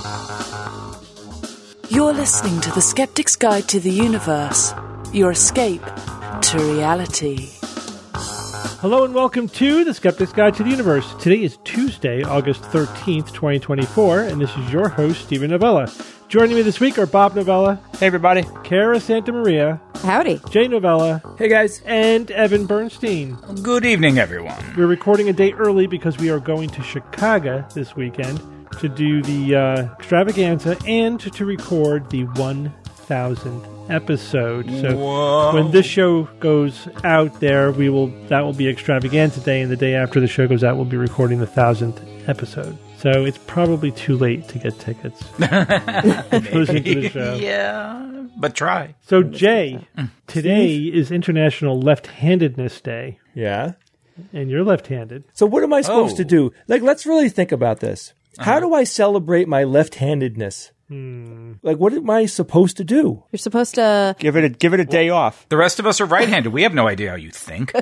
You're listening to The Skeptic's Guide to the Universe, your escape to reality. Hello and welcome to The Skeptic's Guide to the Universe. Today is Tuesday, August 13th, 2024, and this is your host, Stephen Novella. Joining me this week are Bob Novella. Hey, everybody. Cara Santa Maria. Howdy. Jay Novella. Hey, guys. And Evan Bernstein. Good evening, everyone. We're recording a day early because we are going to Chicago this weekend to do the extravaganza and to record the 1,000th episode. So Whoa. when this show goes out there, that will be extravaganza day, and the day after the show goes out, we'll be recording the 1,000th episode. So it's probably too late to get tickets. Listen to the show. Yeah, but try. So Jay, today is International Left-Handedness Day, Yeah. and you're left-handed. So what am I supposed to do? Let's really think about this. How do I celebrate my left-handedness? What am I supposed to do? You're supposed to... Give it a day off. The rest of us are right-handed. We have no idea how you think.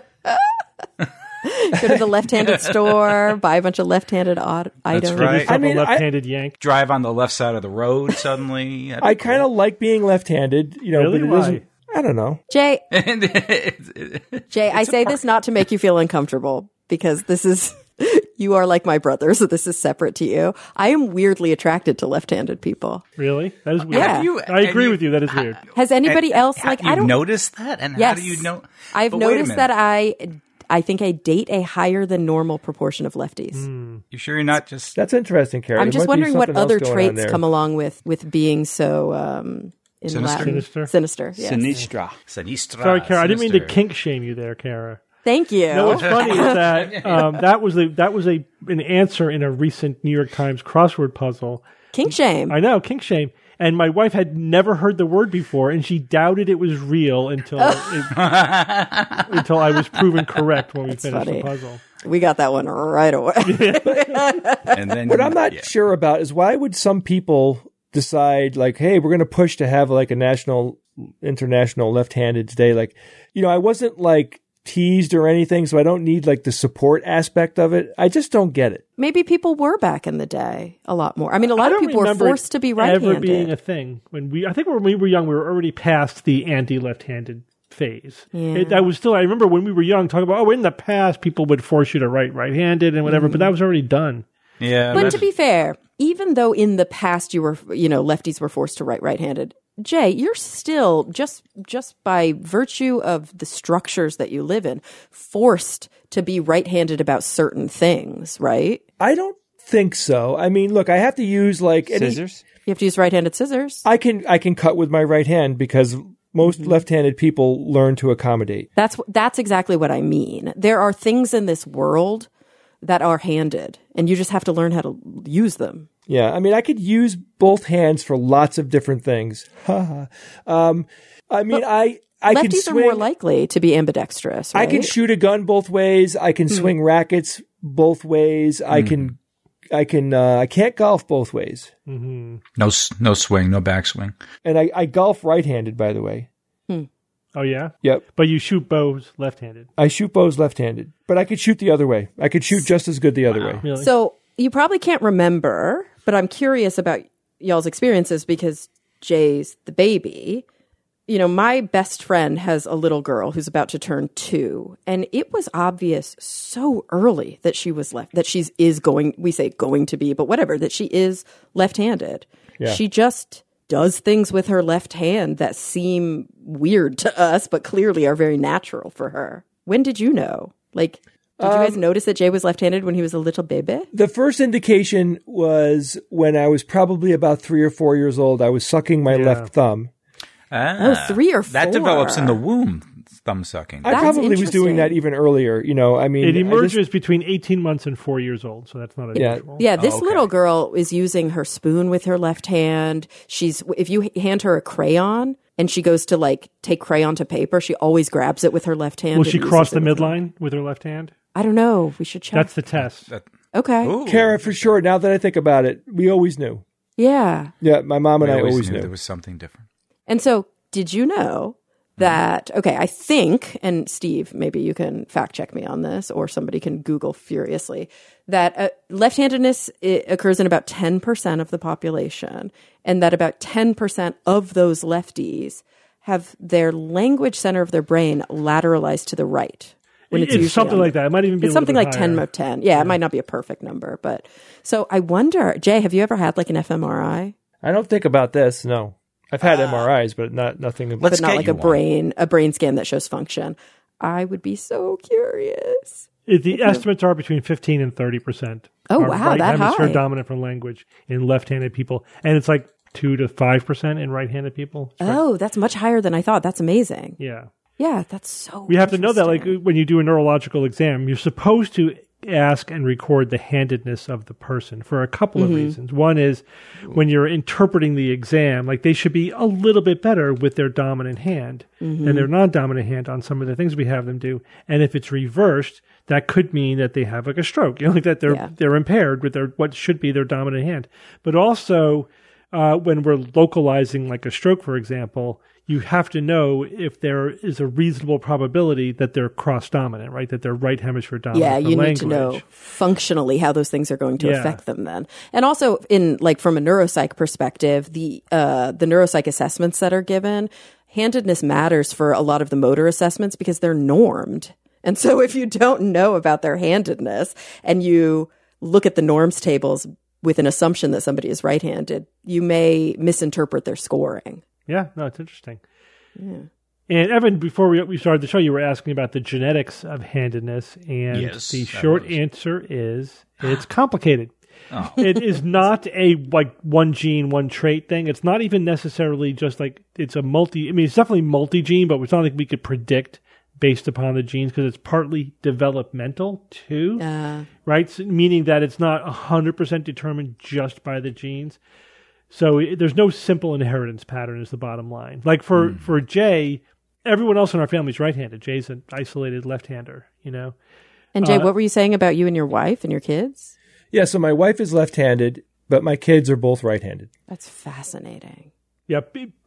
Go to the left-handed store, buy a bunch of left-handed items. right. Give yourself I mean, a left-handed yank. Drive on the left side of the road suddenly. I kind of like being left-handed, Really? but it Why? doesn't. I don't know. Jay, of... Jay, I say this not to make you feel uncomfortable, because this is... You are like my brother, so this is separate to you. I am weirdly attracted to left-handed people. Really? That is weird. Yeah. I agree with you. That is weird. Has anybody else... I don't noticed that? And Yes. how do you know? I've But wait a noticed minute. that I think I date a higher than normal proportion of lefties. You sure you're not just... That's interesting, Carrie. I'm just There might be wondering what something else other going on traits there. come along with being so in Sinister? Latin. Sinister? Sinister. Yes. Sinistra. Sinistra, Sorry, Kara. I didn't mean to sinister. kink shame you there, Kara. Thank you. No, what's funny is that that was an answer in a recent New York Times crossword puzzle. Kink shame. I know, kink shame. And my wife had never heard the word before, and she doubted it was real until I was proven correct when we finished funny. the puzzle. We got that one right away. And then, What I'm not sure about is why would some people decide, like, hey, we're going to push to have like a international left-handed day. Like, I wasn't like teased or anything, so I don't need like the support aspect of it. I just don't get it. Maybe people were back in the day a lot more. I mean, a lot I of don't people were remember forced to be it ever right-handed. being a thing. I think when we were young, we were already past the anti-left-handed phase. Yeah. I remember when we were young, talking about, in the past, people would force you to write right-handed and whatever, but that was already done. Yeah, But to be fair, even though in the past you were, lefties were forced to write right-handed, Jay, you're still, just by virtue of the structures that you live in, forced to be right-handed about certain things, right? I don't think so. I mean, look, I have to use like Scissors? You have to use right-handed scissors. I can cut with my right hand because most left-handed people learn to accommodate. That's exactly what I mean. There are things in this world that are handed, and you just have to learn how to use them. Yeah, I mean, I could use both hands for lots of different things. I mean, I can Lefties swing. are more likely to be ambidextrous, right? I can shoot a gun both ways. I can swing rackets both ways. I can't golf both ways. no swing, no backswing. And I golf right-handed, by the way. Oh, yeah? Yep. But you shoot bows left-handed. I shoot bows left-handed, but I could shoot the other way. I could shoot just as good the other way. Really? So you probably can't remember, but I'm curious about y'all's experiences because Jay's the baby. My best friend has a little girl who's about to turn 2, and it was obvious so early that she was that she is going to be, but whatever, that she is left-handed. Yeah. She just does things with her left hand that seem weird to us, but clearly are very natural for her. When did you know? Did you guys notice that Jay was left-handed when he was a little baby? The first indication was when I was probably about 3 or 4 years old. I was sucking my left thumb. Oh, 3 or 4. That develops in the womb, thumb sucking. I That's probably was doing interesting. that even earlier. I mean, It emerges between 18 months and 4 years old, so that's not unusual. Yeah, this little girl is using her spoon with her left hand. If you hand her a crayon and she goes to take crayon to paper, she always grabs it with her left hand. Will and she uses cross it the with her- midline with her left hand? I don't know. We should check. That's the test. Okay. Ooh. Kara, for sure. Now that I think about it, we always knew. Yeah. Yeah, my mom and We I always always knew knew. there was something different. And so, did you know that, okay, I think, and Steve, maybe you can fact check me on this, or somebody can Google furiously, that left-handedness occurs in about 10% of the population, and that about 10% of those lefties have their language center of their brain lateralized to the right. When it's something like that. It might even be it's something like 10 of 10. Yeah, it might not be a perfect number, but so I wonder, Jay, have you ever had like an fMRI? I don't think about this. No, I've had MRIs, but nothing. Let's But not get like you a brain scan that shows function. I would be so curious. The estimates are between 15 and 30%. Oh, are wow, right that hemisphere high. dominant for language in left-handed people, and it's like 2 to 5% in right-handed people. It's Oh, that's much higher than I thought. That's amazing. yeah. Yeah, that's so We have to know that, like, interesting. when you do a neurological exam, you're supposed to ask and record the handedness of the person for a couple of reasons. One is when you're interpreting the exam, like, they should be a little bit better with their dominant hand than their non-dominant hand on some of the things we have them do. And if it's reversed, that could mean that they have like a stroke, like that they're impaired with their what should be their dominant hand. But also, when we're localizing like a stroke, for example, you have to know if there is a reasonable probability that they're cross-dominant, right? That they're right hemisphere dominant. Yeah, for you language. need to know functionally how those things are going to Yeah. affect them then. And also in like from a neuropsych perspective, the neuropsych assessments that are given, handedness matters for a lot of the motor assessments because they're normed. And so if you don't know about their handedness and you look at the norms tables with an assumption that somebody is right-handed, you may misinterpret their scoring. Yeah, no, it's interesting. Yeah. And Evan, before we started the show, you were asking about the genetics of handedness, and Yes, the I short was. answer is it's complicated. Oh. It is not a like one gene, one trait thing. It's not even necessarily just like it's a multi. I mean, it's definitely multi-gene, but it's not like we could predict based upon the genes because it's partly developmental too, right? So, meaning that it's not 100% determined just by the genes. So there's no simple inheritance pattern is the bottom line. Like for Jay, everyone else in our family is right-handed. Jay's an isolated left-hander, you know? And Jay, what were you saying about you and your wife and your kids? Yeah, so my wife is left-handed, but my kids are both right-handed. That's fascinating. Yeah,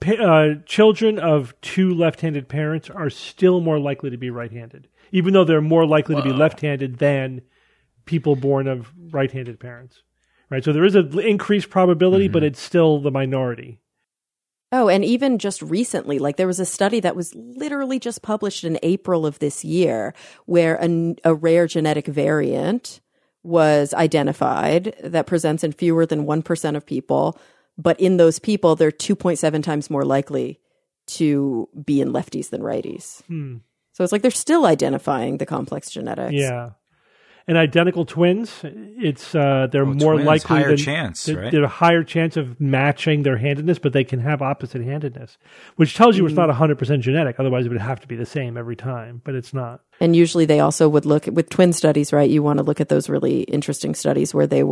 children of two left-handed parents are still more likely to be right-handed, even though they're more likely to be left-handed than people born of right-handed parents. Right, so there is an increased probability, but it's still the minority. Oh, and even just recently, like there was a study that was literally just published in April of this year where a rare genetic variant was identified that presents in fewer than 1% of people. But in those people, they're 2.7 times more likely to be in lefties than righties. So it's like they're still identifying the complex genetics. Yeah. And identical twins, it's they're more twins, likely higher than chance, right? They're a higher chance of matching their handedness, but they can have opposite handedness, which tells you it's not 100% genetic. Otherwise, it would have to be the same every time, but it's not. And usually they also would look with twin studies, right? You want to look at those really interesting studies where they're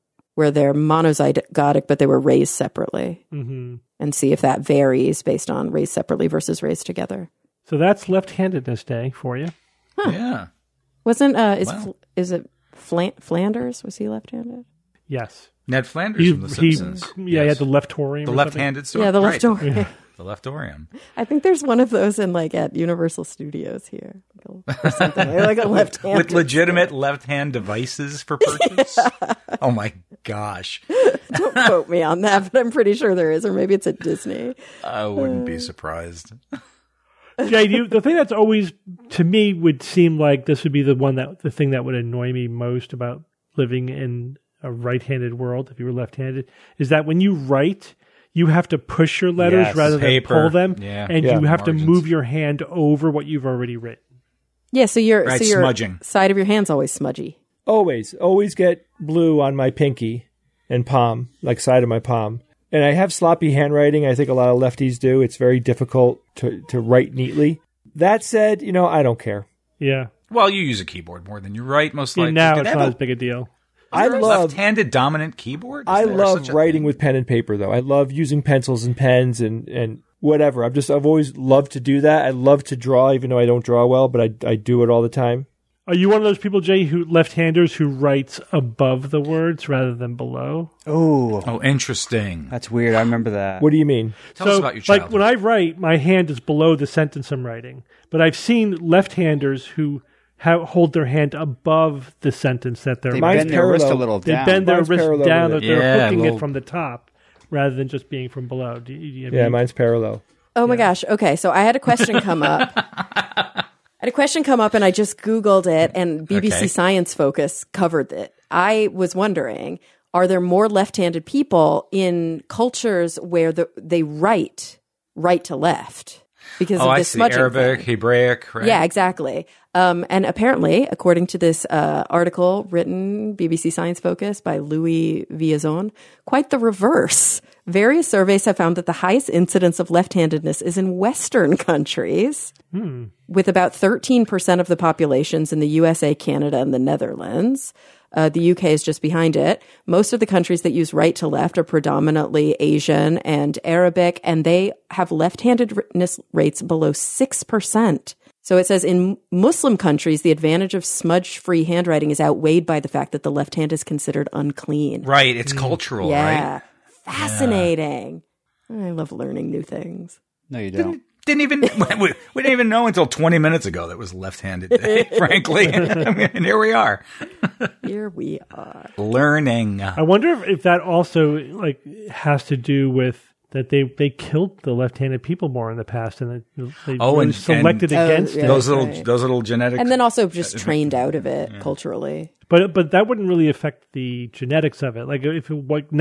monozygotic, but they were raised separately, and see if that varies based on raised separately versus raised together. So that's left-handedness day for you. Yeah. Wasn't is it Flanders? Was he left-handed? Yes. Ned Flanders from The Simpsons. He had the leftorium. The or left-handed story. Yeah, the Right. leftorium. The leftorium. I think there's one of those in like at Universal Studios here, or something like a left-handed. With legitimate left-hand devices for purchase? Oh my gosh. Don't quote me on that, but I'm pretty sure there is, or maybe it's at Disney. I wouldn't be surprised. Jay, the thing that's always, to me, would seem like this would be the thing that would annoy me most about living in a right-handed world, if you were left-handed, is that when you write, you have to push your letters Yes, rather than paper. pull them, Yeah. and Yeah. you have Margins. to move your hand over what you've already written. Yeah, so your Right, your smudging. side of your hand's always smudgy. Always get blue on my pinky and palm, like side of my palm. And I have sloppy handwriting. I think a lot of lefties do. It's very difficult to write neatly. That said, I don't care. Yeah. Well, you use a keyboard more than you write, most Yeah, likely. now Did it's they not have as big a deal. I a love left-handed dominant keyboard? Is I there love such a writing thing? with pen and paper, though. I love using pencils and pens and whatever. I've always loved to do that. I love to draw, even though I don't draw well, but I do it all the time. Are you one of those people, Jay, who left-handers who writes above the words rather than below? Oh, interesting. That's weird. I remember that. What do you mean? Tell us about your childhood. Like when I write, my hand is below the sentence I'm writing. But I've seen left-handers who hold their hand above the sentence that they're They writing. bend their wrist a little They down. bend their Mine's wrist parallel down, with that they're Yeah, hooking little- it from the top rather than just being from below. Yeah, mine's parallel. Oh my gosh. Okay. So I had a question come up. And I just Googled it, and BBC Okay. Science Focus covered it. I was wondering, are there more left-handed people in cultures where they write right to left? Because of I this see. smudging Arabic, thing. Hebraic, right? Yeah, exactly. And apparently, according to this article written, BBC Science Focus by Louis Villazon, quite the reverse. Various surveys have found that the highest incidence of left-handedness is in Western countries, with about 13% of the populations in the USA, Canada, and the Netherlands. The UK is just behind it. Most of the countries that use right to left are predominantly Asian and Arabic, and they have left-handedness rates below 6%. So it says in Muslim countries, the advantage of smudge-free handwriting is outweighed by the fact that the left hand is considered unclean. Right. It's cultural, Yeah. right? Fascinating. I love learning new things. No, you don't. We didn't even know until 20 minutes ago that was left-handed day, frankly. And here we are. Here we are. Learning. I wonder if that also has to do with that they killed the left-handed people more in the past, and they really selected against yeah. it. Those right. little genetic. And then also just trained out of it culturally. But that wouldn't really affect the genetics of it. Like if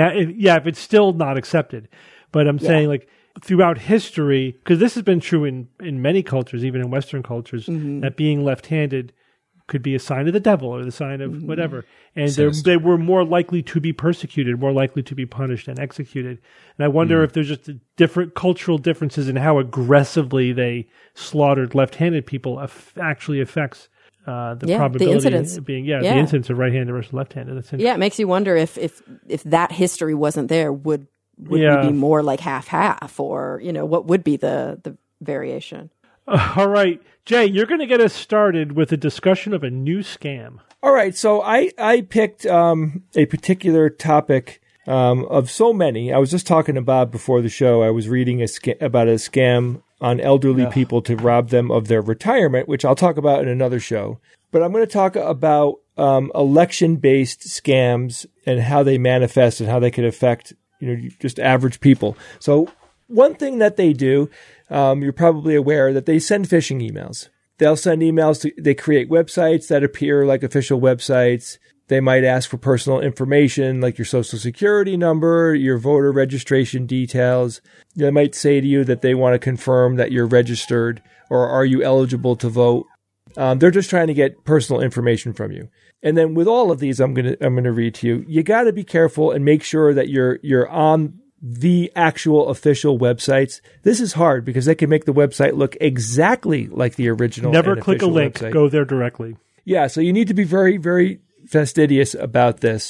it's still not accepted. But I'm saying like throughout history, because this has been true in many cultures, even in Western cultures, that being left-handed could be a sign of the devil or the sign of whatever. And they were more likely to be persecuted, more likely to be punished and executed. And I wonder if there's just different cultural differences in how aggressively they slaughtered left-handed people actually affects the probability incidence. of being the incidence of right-handed versus left-handed. That's Yeah, it makes you wonder if that history wasn't there, would we be more like half-half, or what would be the variation? All right, Jay, you're going to get us started with a discussion of a new scam. All right, so I picked a particular topic of so many. I was just talking to Bob before the show. I was reading about a scam on elderly people to rob them of their retirement, which I'll talk about in another show. But I'm going to talk about election-based scams and how they manifest and how they could affect just average people. So one thing that they do, you're probably aware that they send phishing emails. They'll send emails they create websites that appear like official websites. They might ask for personal information like your social security number, your voter registration details. They might say to you that they want to confirm that you're registered or are you eligible to vote. They're just trying to get personal information from you. And then with all of these, I'm gonna read to you. You got to be careful and make sure that you're on the actual official websites. This is hard because they can make the website look exactly like the original. Never click a link. Website. Go there directly. Yeah, so you need to be very, very fastidious about this.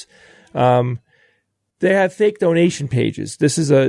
They have fake donation pages. This is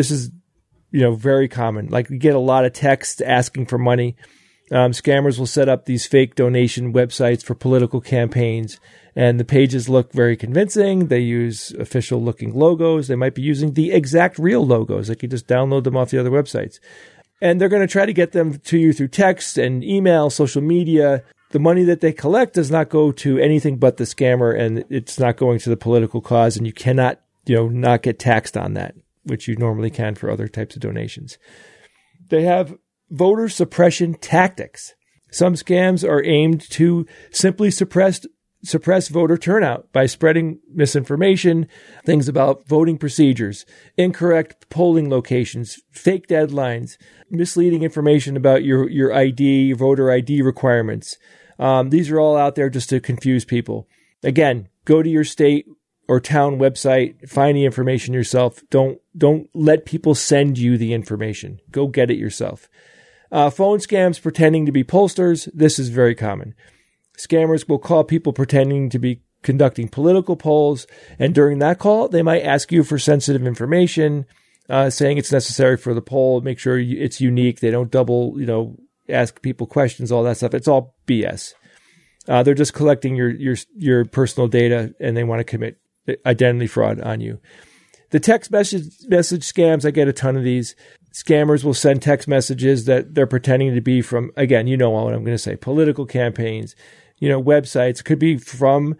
very common. Like you get a lot of text asking for money. Scammers will set up these fake donation websites for political campaigns, and the pages look very convincing. They use official-looking logos. They might be using the exact real logos. Like you just download them off the other websites. And they're going to try to get them to you through text and email, social media. The money that they collect does not go to anything but the scammer, and it's not going to the political cause, and you cannot, not get taxed on that, which you normally can for other types of donations. They have voter suppression tactics. Some scams are aimed to simply suppress voter turnout by spreading misinformation, things about voting procedures, incorrect polling locations, fake deadlines, misleading information about your ID, voter ID requirements. These are all out there just to confuse people. Again, go to your state or town website, find the information yourself. Don't let people send you the information. Go get it yourself. Phone scams pretending to be pollsters. This is very common. Scammers will call people pretending to be conducting political polls, and during that call, they might ask you for sensitive information, saying it's necessary for the poll. Make sure it's unique. They don't double, ask people questions, all that stuff. It's all BS. They're just collecting your personal data, and they want to commit identity fraud on you. The text message scams, I get a ton of these. Scammers will send text messages that they're pretending to be from, again, you know what I'm going to say, political campaigns, websites. It could be from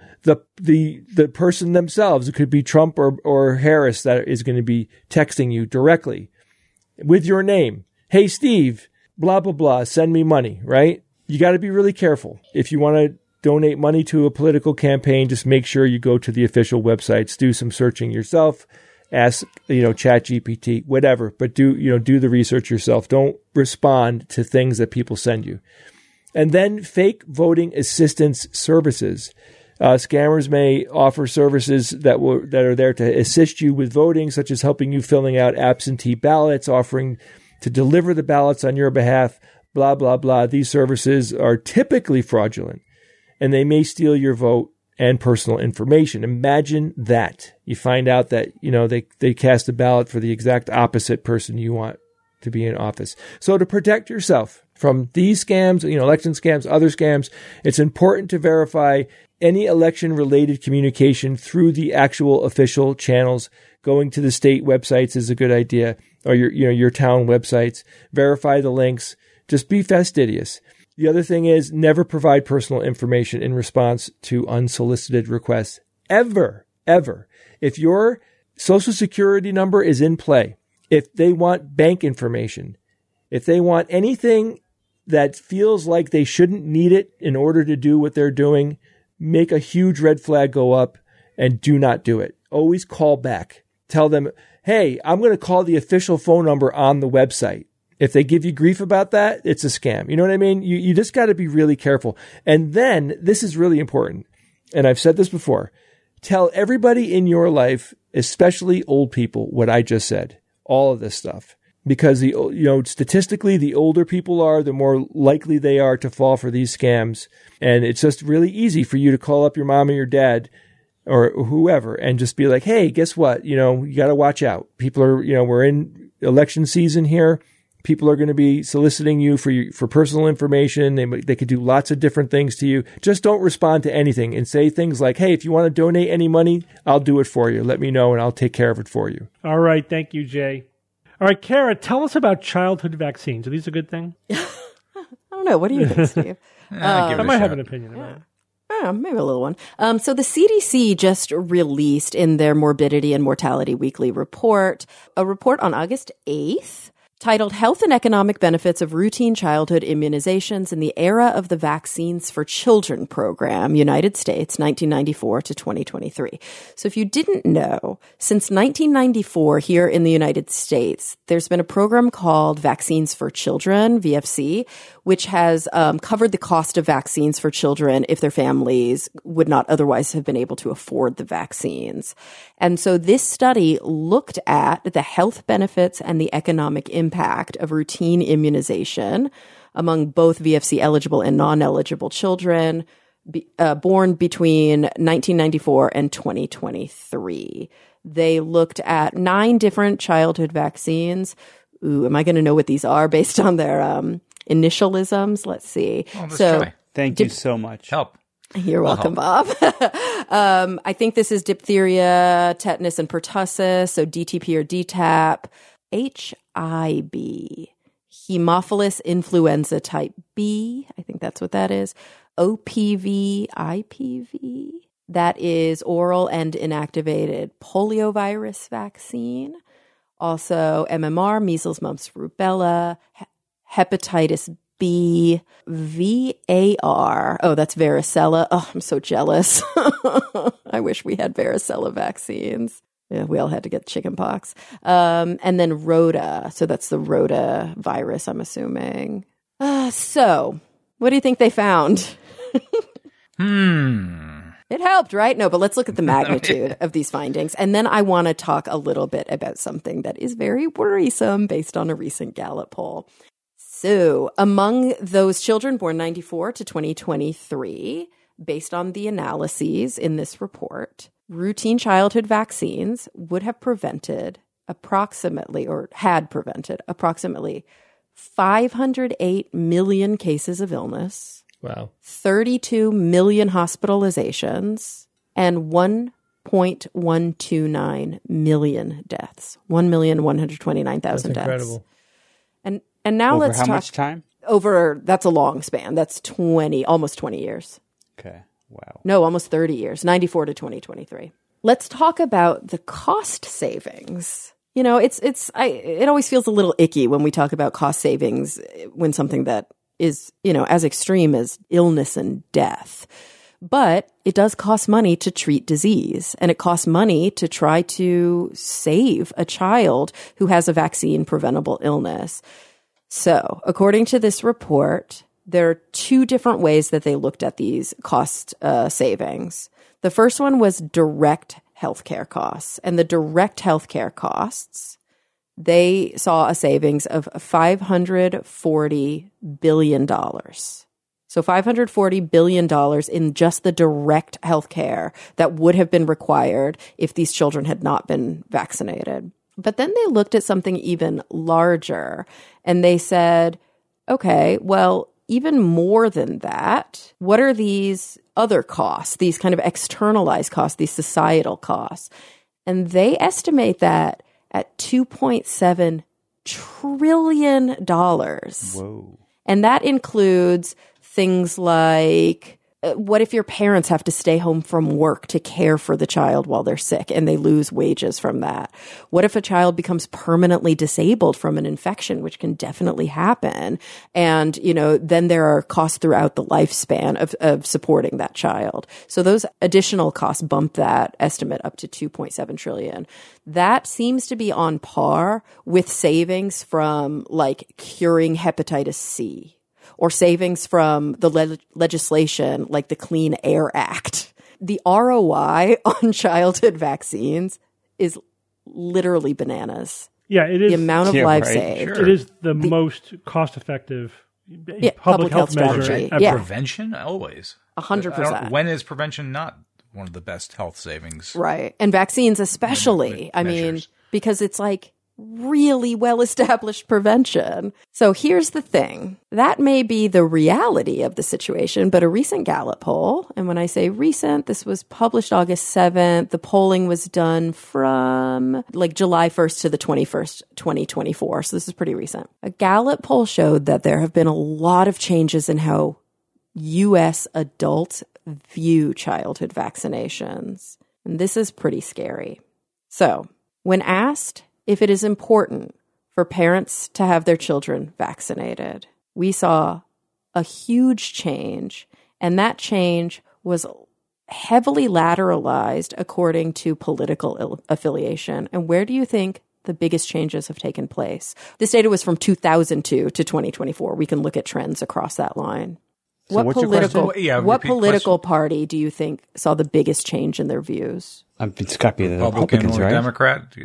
the person themselves. It could be Trump or Harris that is going to be texting you directly with your name. Hey, Steve, blah, blah, blah, send me money, right? You got to be really careful. If you want to donate money to a political campaign, just make sure you go to the official websites, do some searching yourself, ask, ChatGPT, whatever, but do the research yourself. Don't respond to things that people send you. And then fake voting assistance services. Scammers may offer services that are there to assist you with voting, such as helping you filling out absentee ballots, offering to deliver the ballots on your behalf, blah, blah, blah. These services are typically fraudulent, and they may steal your vote and personal information. Imagine that. You find out that, they cast a ballot for the exact opposite person you want to be in office. So to protect yourself from these scams, election scams, other scams, it's important to verify any election-related communication through the actual official channels. Going to the state websites is a good idea, or your town websites. Verify the links. Just be fastidious. The other thing is never provide personal information in response to unsolicited requests. Ever. If your social security number is in play, if they want bank information, if they want anything that feels like they shouldn't need it in order to do what they're doing, make a huge red flag go up and do not do it. Always call back. Tell them, hey, I'm going to call the official phone number on the website. If they give you grief about that, it's a scam. You know what I mean? You just got to be really careful. And then this is really important. And I've said this before. Tell everybody in your life, especially old people, what I just said. All of this stuff. Because statistically, the older people are, the more likely they are to fall for these scams. And it's just really easy for you to call up your mom or your dad or whoever and just be like, hey, guess what? You got to watch out. People are, we're in election season here. People are going to be soliciting you for personal information. They could do lots of different things to you. Just don't respond to anything and say things like, hey, if you want to donate any money, I'll do it for you. Let me know and I'll take care of it for you. All right. Thank you, Jay. All right, Kara, tell us about childhood vaccines. Are these a good thing? I don't know. What do you think, Steve? I might have an opinion about it. Maybe a little one. So the CDC just released in their Morbidity and Mortality Weekly Report, a report on August 8th titled Health and Economic Benefits of Routine Childhood Immunizations in the Era of the Vaccines for Children Program, United States, 1994 to 2023. So if you didn't know, since 1994 here in the United States, there's been a program called Vaccines for Children, VFC, which has covered the cost of vaccines for children if their families would not otherwise have been able to afford the vaccines. And so this study looked at the health benefits and the economic impact of routine immunization among both VFC eligible and non-eligible children born between 1994 and 2023. They looked at 9 different childhood vaccines. Ooh, am I going to know what these are based on their initialisms? Let's see. Well, let's try. Thank you so much. Help. You're welcome, Bob. I think this is diphtheria, tetanus, and pertussis, so DTP or DTaP, HIB, Haemophilus influenza type B, I think that's what that is, OPV, IPV, that is oral and inactivated poliovirus vaccine, also MMR, measles, mumps, rubella, hepatitis B, VAR. Oh, that's varicella. Oh, I'm so jealous. I wish we had varicella vaccines. Yeah, we all had to get chickenpox. And then Rota. So that's the Rota virus, I'm assuming. So what do you think they found? It helped, right? No, but let's look at the magnitude of these findings. And then I want to talk a little bit about something that is very worrisome based on a recent Gallup poll. So among those children born 94 to 2023, based on the analyses in this report, routine childhood vaccines would have prevented approximately 508 million cases of illness. Wow. 32 million hospitalizations, and 1.129 million deaths. 1,129,000 That's deaths. incredible. And now Over let's how talk much time? over. That's a long span. That's almost 20 years. Okay. Wow. No, almost 30 years. 94 to 2023. Let's talk about the cost savings. You know, it always feels a little icky when we talk about cost savings when something that is, you know, as extreme as illness and death. But it does cost money to treat disease, and it costs money to try to save a child who has a vaccine preventable illness. So, according to this report, there are two different ways that they looked at these cost savings. The first one was direct healthcare costs, and the direct healthcare costs, they saw a savings of $540 billion. So $540 billion in just the direct healthcare that would have been required if these children had not been vaccinated. But then they looked at something even larger, and they said, okay, well, even more than that, what are these other costs, these kind of externalized costs, these societal costs? And they estimate that at $2.7 trillion. Whoa. And that includes things like, what if your parents have to stay home from work to care for the child while they're sick and they lose wages from that? What if a child becomes permanently disabled from an infection, which can definitely happen? And, you know, then there are costs throughout the lifespan of supporting that child. So those additional costs bump that estimate up to 2.7 trillion. That seems to be on par with savings from like curing hepatitis C, or savings from the legislation like the Clean Air Act. The ROI on childhood vaccines is literally bananas. Yeah, it is. The amount of lives right. saved. Sure. It is the most cost-effective public health strategy. ever. Yeah. Prevention, always. 100%. When is prevention not one of the best health savings? Right. And vaccines especially. I mean, Measures. because it's like really well-established prevention. So here's the thing. That may be the reality of the situation, but a recent Gallup poll, and when I say recent, this was published August 7th. The polling was done from like July 1st to the 21st, 2024. So this is pretty recent. A Gallup poll showed that there have been a lot of changes in how U.S. adults view childhood vaccinations. And this is pretty scary. So when asked if it is important for parents to have their children vaccinated, we saw a huge change, and that change was heavily lateralized according to political affiliation. And where do you think the biggest changes have taken place? This data was from 2002 to 2024. We can look at trends across that line. So What what's your political question? Yeah, what repeat political party do you think saw the biggest change in their views? It's got to be the Republican Republicans, or right? Democrat?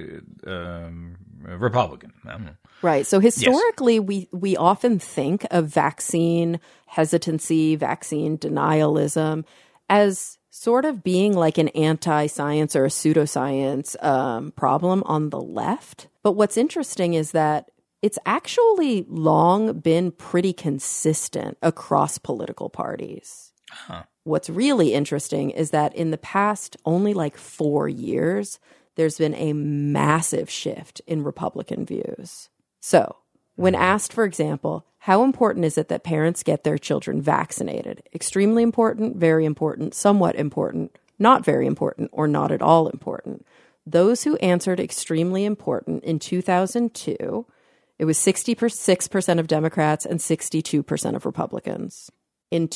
Republican. I don't know. Right. So historically, we often think of vaccine hesitancy, vaccine denialism as sort of being like an anti-science or a pseudoscience problem on the left. But what's interesting is that it's actually long been pretty consistent across political parties. Huh. What's really interesting is that in the past only like 4 years, there's been a massive shift in Republican views. So when asked, for example, how important is it that parents get their children vaccinated? Extremely important, very important, somewhat important, not very important, or not at all important. Those who answered extremely important in 2002, it was 66% of Democrats and 62% of Republicans. In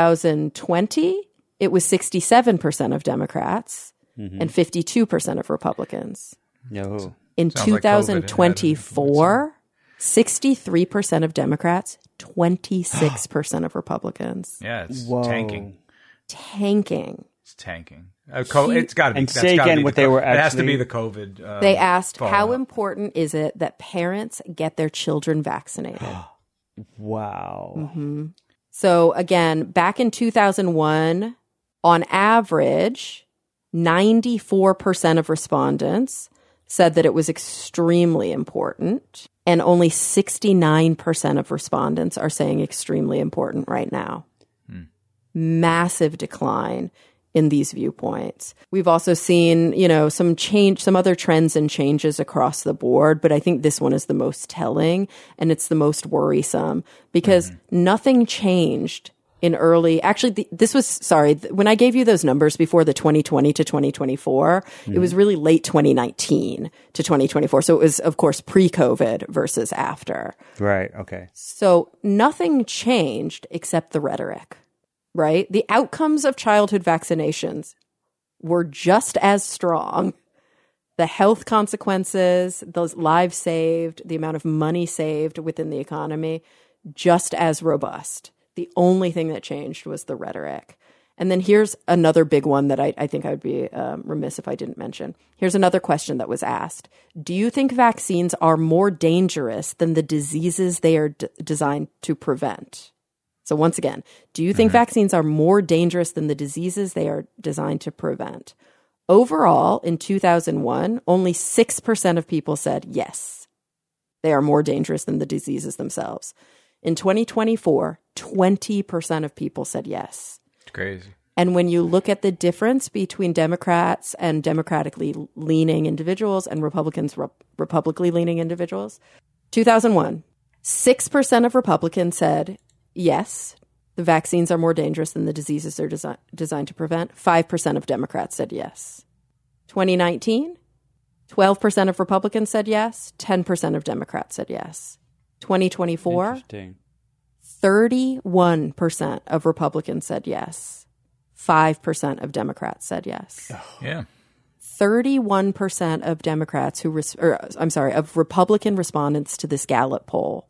2020, it was 67% of Democrats and 52% of Republicans. No. In Sounds like COVID had an 2024, 63% of Democrats, 26% of Republicans. Yeah, it's Whoa. tanking. Tanking. It's tanking. It's got to be. And that's say gotta again be what the they co- were It has to actually- be the COVID. They asked, how fallout. important is it that parents get their children vaccinated? Wow. So again, back in 2001, on average, 94% of respondents said that it was extremely important, and only 69% of respondents are saying extremely important right now. massive decline in these viewpoints. We've also seen, you know, some other trends and changes across the board, but I think this one is the most telling and it's the most worrisome because nothing changed in early, actually, when I gave you those numbers before the 2020 to 2024, it was really late 2019 to 2024. So it was, of course, pre-COVID versus after. Right. Okay. So nothing changed except the rhetoric, right? The outcomes of childhood vaccinations were just as strong. The health consequences, those lives saved, the amount of money saved within the economy, just as robust. The only thing that changed was the rhetoric. And then here's another big one that I think I would be remiss if I didn't mention. Here's another question that was asked. Do you think vaccines are more dangerous than the diseases they are designed to prevent? So once again, do you think vaccines are more dangerous than the diseases they are designed to prevent? Overall, in 2001, only 6% of people said yes, they are more dangerous than the diseases themselves. In 2024, 20% of people said yes. It's crazy. And when you look at the difference between Democrats and democratically leaning individuals and Republicans, republicly leaning individuals, 2001, 6% of Republicans said yes, the vaccines are more dangerous than the diseases they're designed to prevent. 5% of Democrats said yes. 2019, 12% of Republicans said yes, 10% of Democrats said yes. 2024, 31% of Republicans said yes. 5% of Democrats said yes. Yeah. 31% of Democrats of Republican respondents to this Gallup poll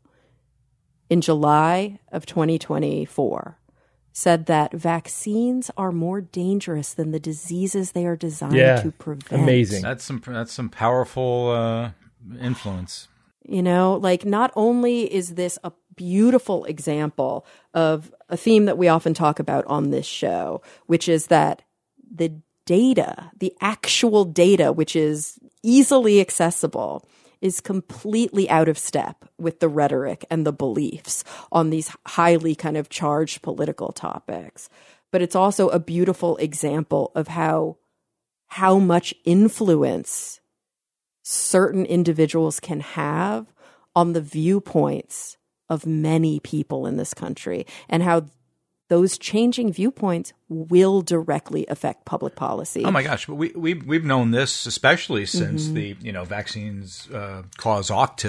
in July of 2024 said that vaccines are more dangerous than the diseases they are designed to prevent. Amazing. That's some powerful influence. You know, like not only is this a beautiful example of a theme that we often talk about on this show, which is that the data, the actual data, which is easily accessible, is completely out of step with the rhetoric and the beliefs on these highly kind of charged political topics. But it's also a beautiful example of how much influence certain individuals can have on the viewpoints of many people in this country and how those changing viewpoints will directly affect public policy. Oh my gosh, but we've known this especially since the vaccines cause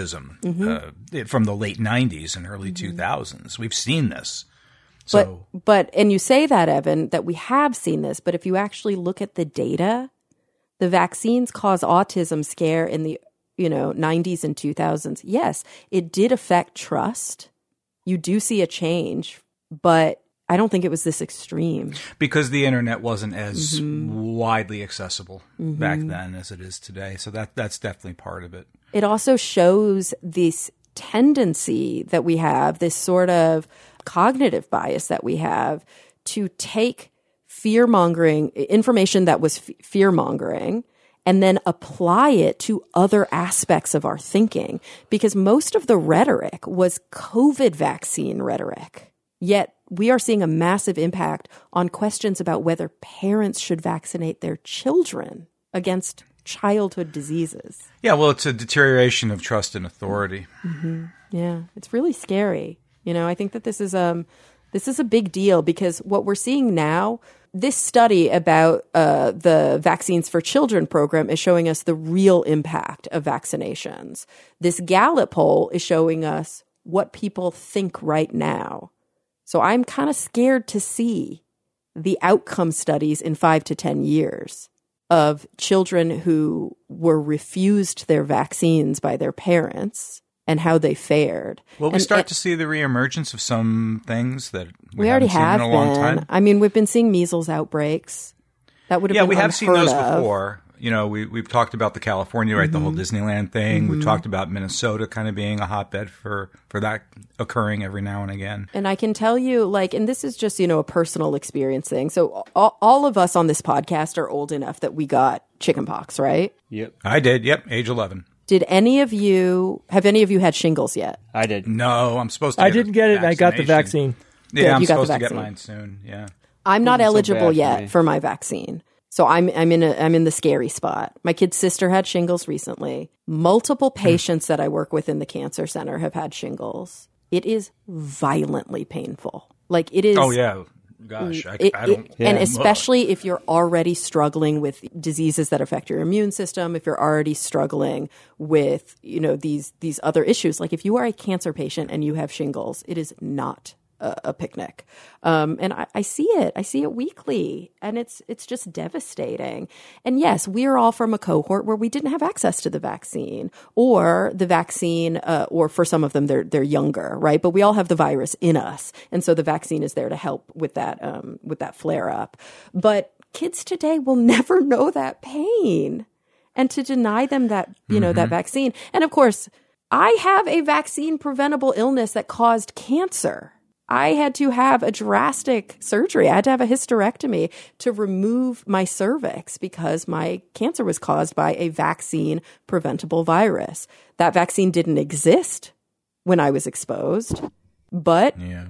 autism from the late 90s and early 2000s. We've seen this. So, but and you say that, Evan, that we have seen this, but if you actually look at the data, the vaccines cause autism scare in the 90s and 2000s. Yes, it did affect trust. You do see a change, but I don't think it was this extreme. Because the internet wasn't as widely accessible back then as it is today. So that's definitely part of it. It also shows this tendency that we have, this sort of cognitive bias that we have to take fear-mongering, information that was fear-mongering, and then apply it to other aspects of our thinking. Because most of the rhetoric was COVID vaccine rhetoric. Yet we are seeing a massive impact on questions about whether parents should vaccinate their children against childhood diseases. Yeah, well, it's a deterioration of trust and authority. Yeah, it's really scary. I think that this is a big deal because what we're seeing now, this study about the Vaccines for Children program is showing us the real impact of vaccinations. This Gallup poll is showing us what people think right now. So I'm kind of scared to see the outcome studies in 5 to 10 years of children who were refused their vaccines by their parents and how they fared. Will we start to see the reemergence of some things that we already haven't seen in a long time? I mean, we've been seeing measles outbreaks. That would have been we have seen those of. before. We've talked about the California, right? The whole Disneyland thing. We've talked about Minnesota kind of being a hotbed for that occurring every now and again. And I can tell you, and this is just, a personal experience thing. So all of us on this podcast are old enough that we got chickenpox, right? Yep. I did. Yep. Age 11. Have any of you had shingles yet? I did. No, I'm supposed to I didn't get it. I got the vaccine. Yeah, I'm you got supposed the to get vaccine. mine soon. Yeah. I'm not Wasn't so eligible bad for yet me. for my vaccine. So I'm in the scary spot. My kid's sister had shingles recently. Multiple patients that I work with in the cancer center have had shingles. It is violently painful. Like it is. Oh yeah, gosh, I don't. And especially if you're already struggling with diseases that affect your immune system, if you're already struggling with these other issues, like if you are a cancer patient and you have shingles, it is not a picnic. And I see it. I see it weekly, and it's just devastating. And yes, we are all from a cohort where we didn't have access to the vaccine, or or for some of them they're younger, right? But we all have the virus in us, and so the vaccine is there to help with that flare up. But kids today will never know that pain, and to deny them that that vaccine, and of course, I have a vaccine preventable illness that caused cancer. I had to have a drastic surgery. I had to have a hysterectomy to remove my cervix because my cancer was caused by a vaccine preventable virus. That vaccine didn't exist when I was exposed, but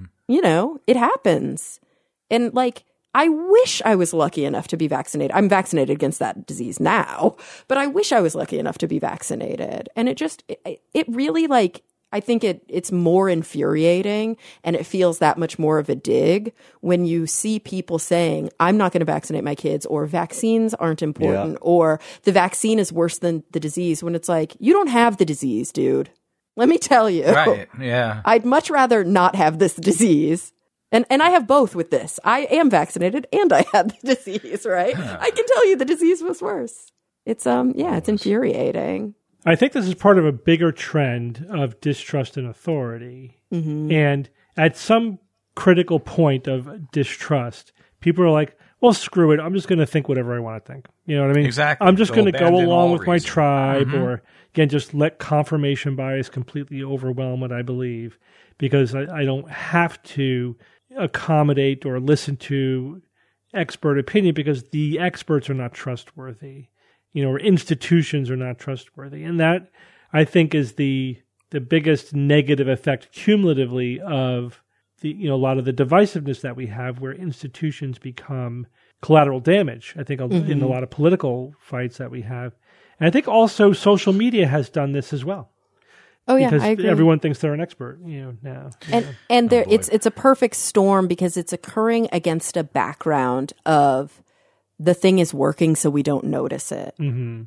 it happens. And I wish I was lucky enough to be vaccinated. I'm vaccinated against that disease now, but I wish I was lucky enough to be vaccinated. And it really I think it's more infuriating, and it feels that much more of a dig when you see people saying, I'm not going to vaccinate my kids, or vaccines aren't important, or the vaccine is worse than the disease, when it's like, you don't have the disease, dude. Let me tell you. Right, yeah. I'd much rather not have this disease. And I have both with this. I am vaccinated and I had the disease, right? I can tell you the disease was worse. It's it's infuriating. I think this is part of a bigger trend of distrust in authority. Mm-hmm. And at some critical point of distrust, people are like, well, screw it. I'm just going to think whatever I want to think. You know what I mean? Exactly. I'm just going to go abandon along all with my reason. tribe, or, again, just let confirmation bias completely overwhelm what I believe, because I don't have to accommodate or listen to expert opinion because the experts are not trustworthy. Or institutions are not trustworthy. And that, I think, is the biggest negative effect cumulatively of a lot of the divisiveness that we have, where institutions become collateral damage, I think, in a lot of political fights that we have. And I think also social media has done this as well. Oh yeah, because I agree. Everyone thinks they're an expert, now. And it's a perfect storm because it's occurring against a background of the thing is working, so we don't notice it. Mm-hmm.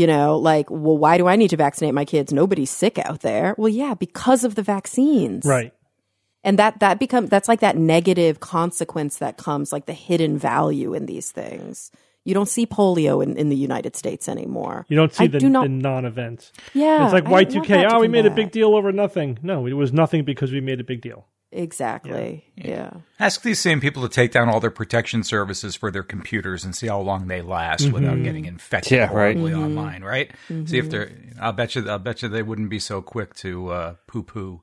Well, why do I need to vaccinate my kids? Nobody's sick out there. Well, yeah, because of the vaccines. Right. And that's like that negative consequence that comes, like the hidden value in these things. You don't see polio in the United States anymore. You don't see the non-events. Yeah. It's like Y2K. We made a big deal over nothing. No, it was nothing because we made a big deal. Exactly. Yeah. Ask these same people to take down all their protection services for their computers and see how long they last without getting infected horribly online, right? Mm-hmm. See if they're. I'll bet you they wouldn't be so quick to poo-poo,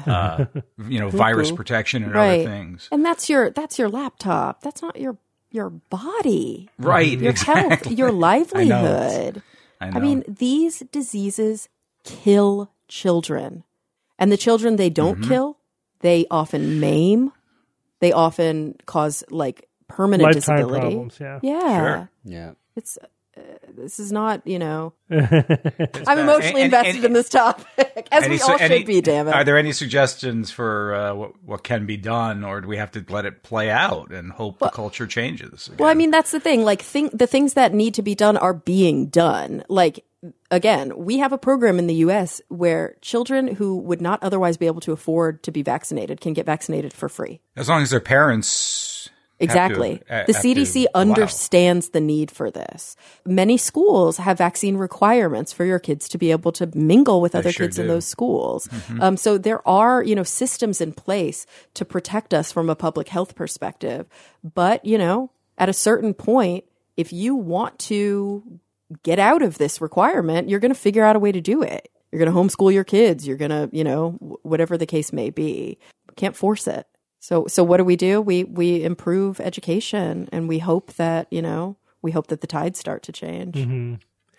virus protection and other things. And that's your laptop. That's not your body, right? Your exactly. health, your livelihood. I know. I mean, these diseases kill children, and the children they don't kill, they often maim. They often cause permanent lifetime disability. Problems, yeah. Sure. Yeah. It's this is not, I'm emotionally invested in this topic, as we all should be, damn it. Are there any suggestions for what can be done, or do we have to let it play out and hope the culture changes? Again? Well, I mean, that's the thing. The things that need to be done are being done. Again, we have a program in the U.S. where children who would not otherwise be able to afford to be vaccinated can get vaccinated for free. As long as their parents... Exactly. The CDC understands the need for this. Many schools have vaccine requirements for your kids to be able to mingle with other kids in those schools. Mm-hmm. So there are, systems in place to protect us from a public health perspective. But, at a certain point, if you want to get out of this requirement, you're going to figure out a way to do it. You're going to homeschool your kids. You're going to, whatever the case may be. Can't force it. So what do? We improve education, and we hope that the tides start to change. Mm-hmm.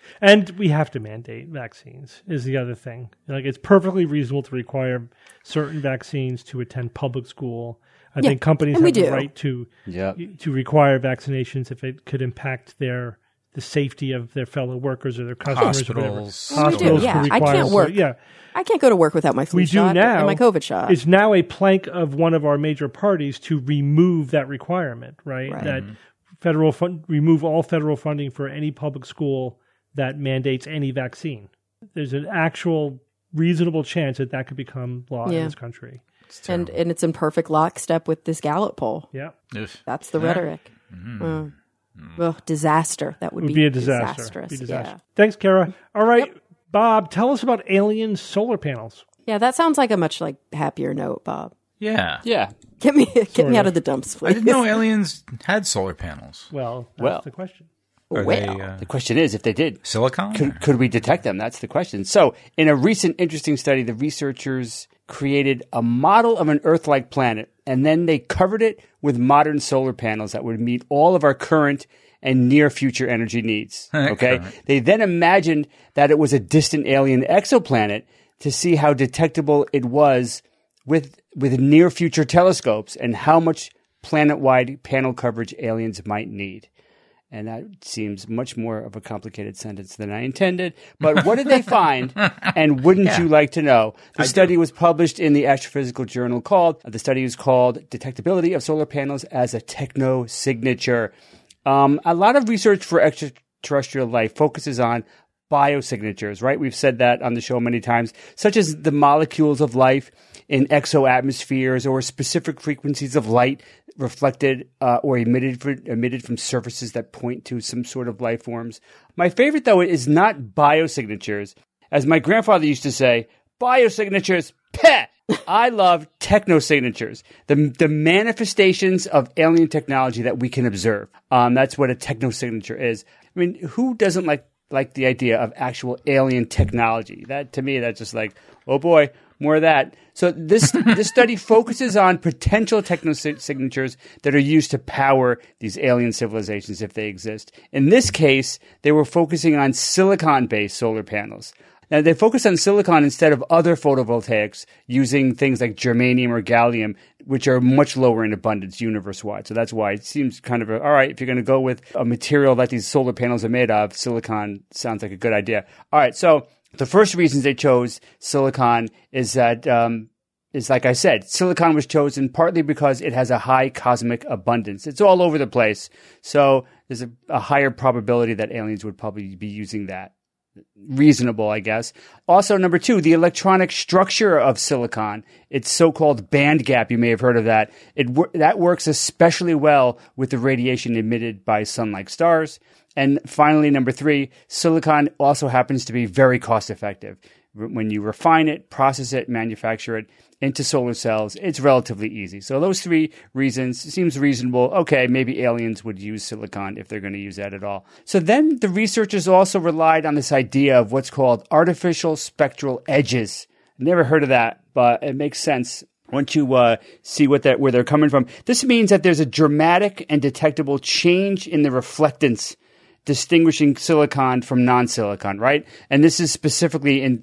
And we have to mandate vaccines is the other thing. Like, it's perfectly reasonable to require certain vaccines to attend public school. I think companies have the right to require vaccinations if it could impact the safety of their fellow workers or their customers. Hospitals. Or whatever. Hospitals can require. I can't work. I can't go to work without my flu shot and my COVID shot. It's now a plank of one of our major parties to remove that requirement, right? That remove all federal funding for any public school that mandates any vaccine. There's an actual reasonable chance that could become law in this country. And it's in perfect lockstep with this Gallup poll. Yeah. That's the rhetoric. Well, disaster. That would be a disaster. Disastrous. Yeah. Thanks, Kara. All right, Bob, tell us about alien solar panels. Yeah, that sounds like a much happier note, Bob. Yeah. Get me out of the dumps, please. I didn't know aliens had solar panels. Well, that's the question. The question is, if they did, silicon? Could we detect them? That's the question. So, in a recent interesting study, the researchers created a model of an Earth-like planet, and then they covered it with modern solar panels that would meet all of our current and near-future energy needs. Okay, they then imagined that it was a distant alien exoplanet to see how detectable it was with near-future telescopes and how much planet-wide panel coverage aliens might need. And that seems much more of a complicated sentence than I intended. But what did they find? And wouldn't you like to know? The study was published in the Astrophysical Journal the study is called Detectability of Solar Panels as a Techno-Signature. A lot of research for extraterrestrial life focuses on biosignatures, right? We've said that on the show many times, such as the molecules of life in exoatmospheres or specific frequencies of light reflected or emitted from surfaces that point to some sort of life forms. My favorite, though, is not biosignatures. As my grandfather used to say, biosignatures, peh! I love technosignatures, the manifestations of alien technology that we can observe. That's what a technosignature is. I mean, who doesn't like the idea of actual alien technology? That, to me, that's just like, oh boy, more of that. So this study focuses on potential technosignatures that are used to power these alien civilizations if they exist. In this case, they were focusing on silicon-based solar panels. Now, they focus on silicon instead of other photovoltaics using things like germanium or gallium, which are much lower in abundance universe-wide. So that's why it seems kind of, all right, if you're going to go with a material that these solar panels are made of, silicon sounds like a good idea. All right, so the first reasons they chose silicon is that, like I said, silicon was chosen partly because it has a high cosmic abundance. It's all over the place. So there's a higher probability that aliens would probably be using that. Reasonable, I guess. Also, number two, the electronic structure of silicon, its so-called band gap, you may have heard of that. That works especially well with the radiation emitted by sun-like stars. And finally, number three, silicon also happens to be very cost-effective. When you refine it, process it, manufacture it into solar cells, it's relatively easy. So those three reasons seems reasonable. Okay, maybe aliens would use silicon if they're going to use that at all. So then the researchers also relied on this idea of what's called artificial spectral edges. Never heard of that, but it makes sense once you see where they're coming from. This means that there's a dramatic and detectable change in the reflectance distinguishing silicon from non-silicon, right? And this is specifically in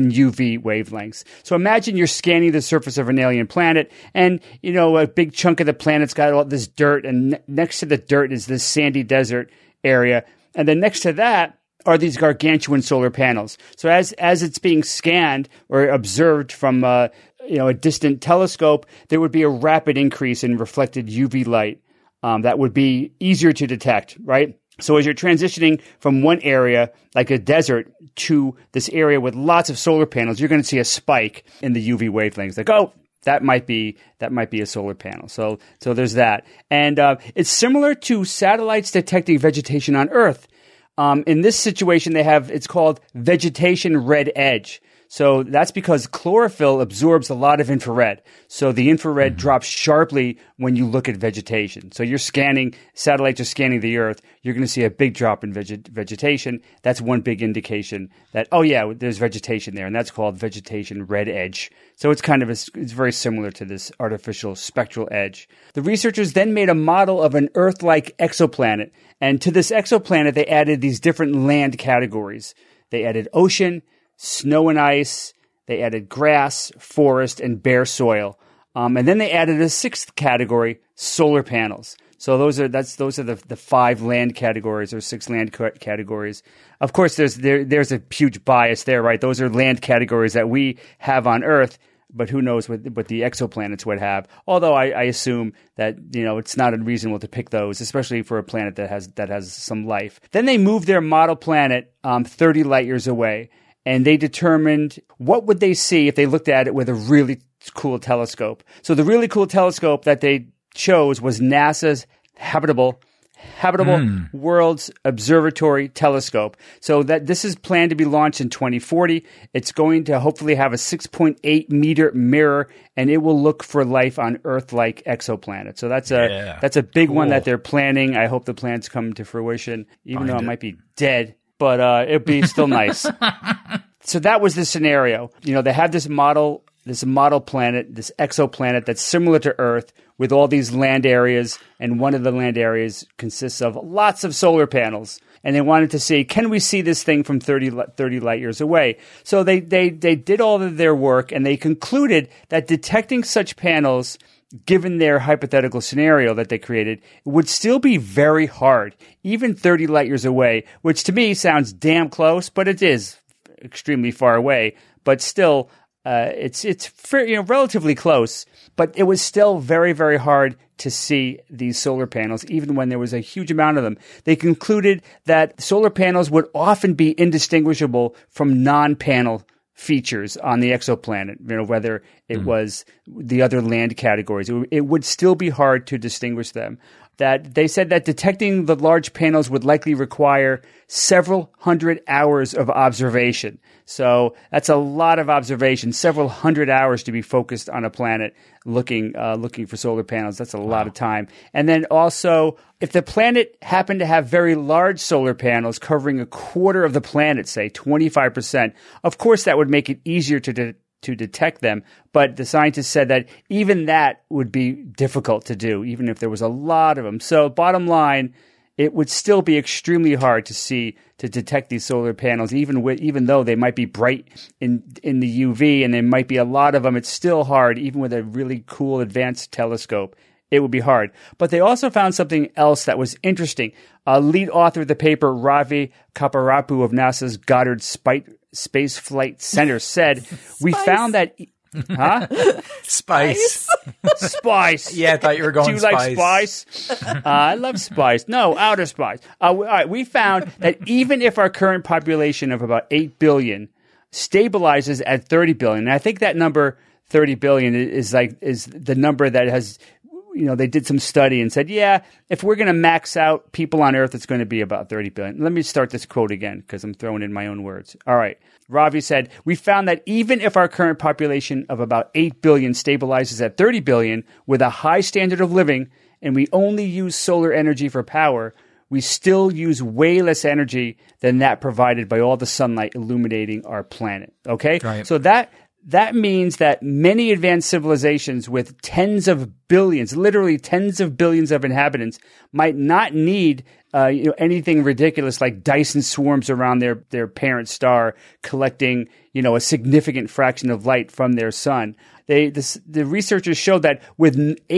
UV wavelengths. So imagine you're scanning the surface of an alien planet, and a big chunk of the planet's got all this dirt, and next to the dirt is this sandy desert area, and then next to that are these gargantuan solar panels. So as it's being scanned or observed from a distant telescope, there would be a rapid increase in reflected UV light that would be easier to detect, right? So as you're transitioning from one area, like a desert, to this area with lots of solar panels, you're going to see a spike in the UV wavelengths. Like, oh, that might be a solar panel. So there's that. And it's similar to satellites detecting vegetation on Earth. In this situation, it's called vegetation red edge. So that's because chlorophyll absorbs a lot of infrared. So the infrared drops sharply when you look at vegetation. So you're scanning, satellites are scanning the Earth, you're going to see a big drop in vegetation. That's one big indication that, oh yeah, there's vegetation there, and that's called vegetation red edge. So it's kind of it's very similar to this artificial spectral edge. The researchers then made a model of an Earth-like exoplanet, and to this exoplanet they added these different land categories. They added ocean, snow and ice, they added grass, forest, and bare soil. And then they added a sixth category, solar panels. So those are the 5 land categories or 6 land categories. Of course, there's a huge bias there, right? Those are land categories that we have on Earth, but who knows what the exoplanets would have. Although I assume that, it's not unreasonable to pick those, especially for a planet that has some life. Then they moved their model planet 30 light years away, and they determined what would they see if they looked at it with a really cool telescope. So the really cool telescope that they chose was NASA's Habitable Worlds Observatory Telescope. So that this is planned to be launched in 2040. It's going to hopefully have a 6.8 meter mirror, and it will look for life on Earth-like exoplanets. So that's a big one that they're planning. I hope the plans come to fruition, even though it might be dead, but it'd be still nice. So that was the scenario. They have this model planet, this exoplanet that's similar to Earth with all these land areas, and one of the land areas consists of lots of solar panels. And they wanted to see, can we see this thing from 30 light years away? So they did all of their work, and they concluded that detecting such panels, given their hypothetical scenario that they created, would still be very hard, even 30 light years away, which to me sounds damn close, but it is extremely far away. But still, it's relatively close, but it was still very, very hard to see these solar panels, even when there was a huge amount of them. They concluded that solar panels would often be indistinguishable from non-panel features on the exoplanet, whether it was the other land categories. It would still be hard to distinguish them. That they said that detecting the large panels would likely require several hundred hours of observation. So that's a lot of observation, several hundred hours to be focused on a planet looking for solar panels. That's a lot of time. And then also, if the planet happened to have very large solar panels covering a quarter of the planet, say 25%, of course that would make it easier to detect them. But the scientists said that even that would be difficult to do, even if there was a lot of them. So bottom line, it would still be extremely hard to detect these solar panels, even though they might be bright in the UV and there might be a lot of them. It's still hard, even with a really cool advanced telescope. It would be hard. But they also found something else that was interesting. Lead author of the paper, Ravi Kaparapu of NASA's Goddard Space Flight Center said, we found that... Huh? Spice. Spice. Yeah, I thought you were going spice. Do you like spice? I love spice. No, outer spice. All right, we found that even if our current population of about 8 billion stabilizes at 30 billion, and I think that number 30 billion is the number that has... they did some study and said, yeah, if we're going to max out people on Earth, it's going to be about 30 billion. Let me start this quote again because I'm throwing in my own words. All right. Ravi said, we found that even if our current population of about 8 billion stabilizes at 30 billion with a high standard of living, and we only use solar energy for power, we still use way less energy than that provided by all the sunlight illuminating our planet. Okay? Right. So that means that many advanced civilizations with tens of billions, literally tens of billions of inhabitants, might not need anything ridiculous like Dyson swarms around their parent star collecting a significant fraction of light from their sun. The researchers showed that with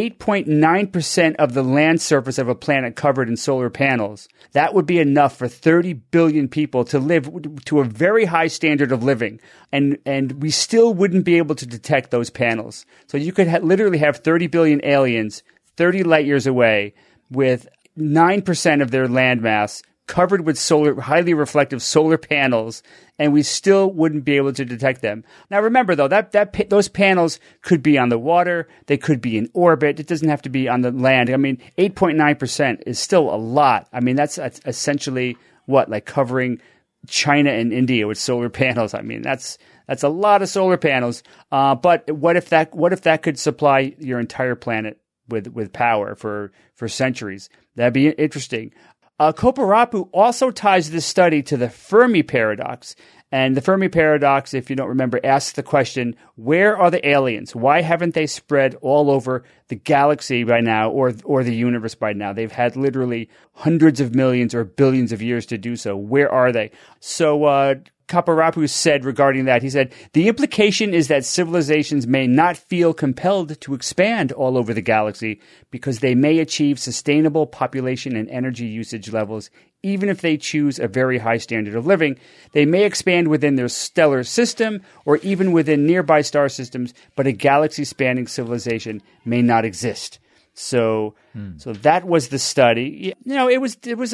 8.9% of the land surface of a planet covered in solar panels, that would be enough for 30 billion people to live to a very high standard of living. And we still wouldn't be able to detect those panels. So you could literally have 30 billion aliens 30 light years away with 9% of their landmass covered with highly reflective solar panels, and we still wouldn't be able to detect them. Now, remember though that those panels could be on the water, they could be in orbit. It doesn't have to be on the land. I mean, 8.9% is still a lot. I mean, that's essentially like covering China and India with solar panels. I mean, that's That's a lot of solar panels. But what if that could supply your entire planet with power for centuries? That'd be interesting. Koparapu also ties this study to the Fermi paradox. And the Fermi paradox, if you don't remember, asks the question, where are the aliens? Why haven't they spread all over the galaxy by now or the universe by now? They've had literally hundreds of millions or billions of years to do so. Where are they? So Koparapu said regarding that, he said, the implication is that civilizations may not feel compelled to expand all over the galaxy because they may achieve sustainable population and energy usage levels. Even if they choose a very high standard of living, they may expand within their stellar system or even within nearby star systems, but a galaxy-spanning civilization may not exist. So that was the study. You know, it was a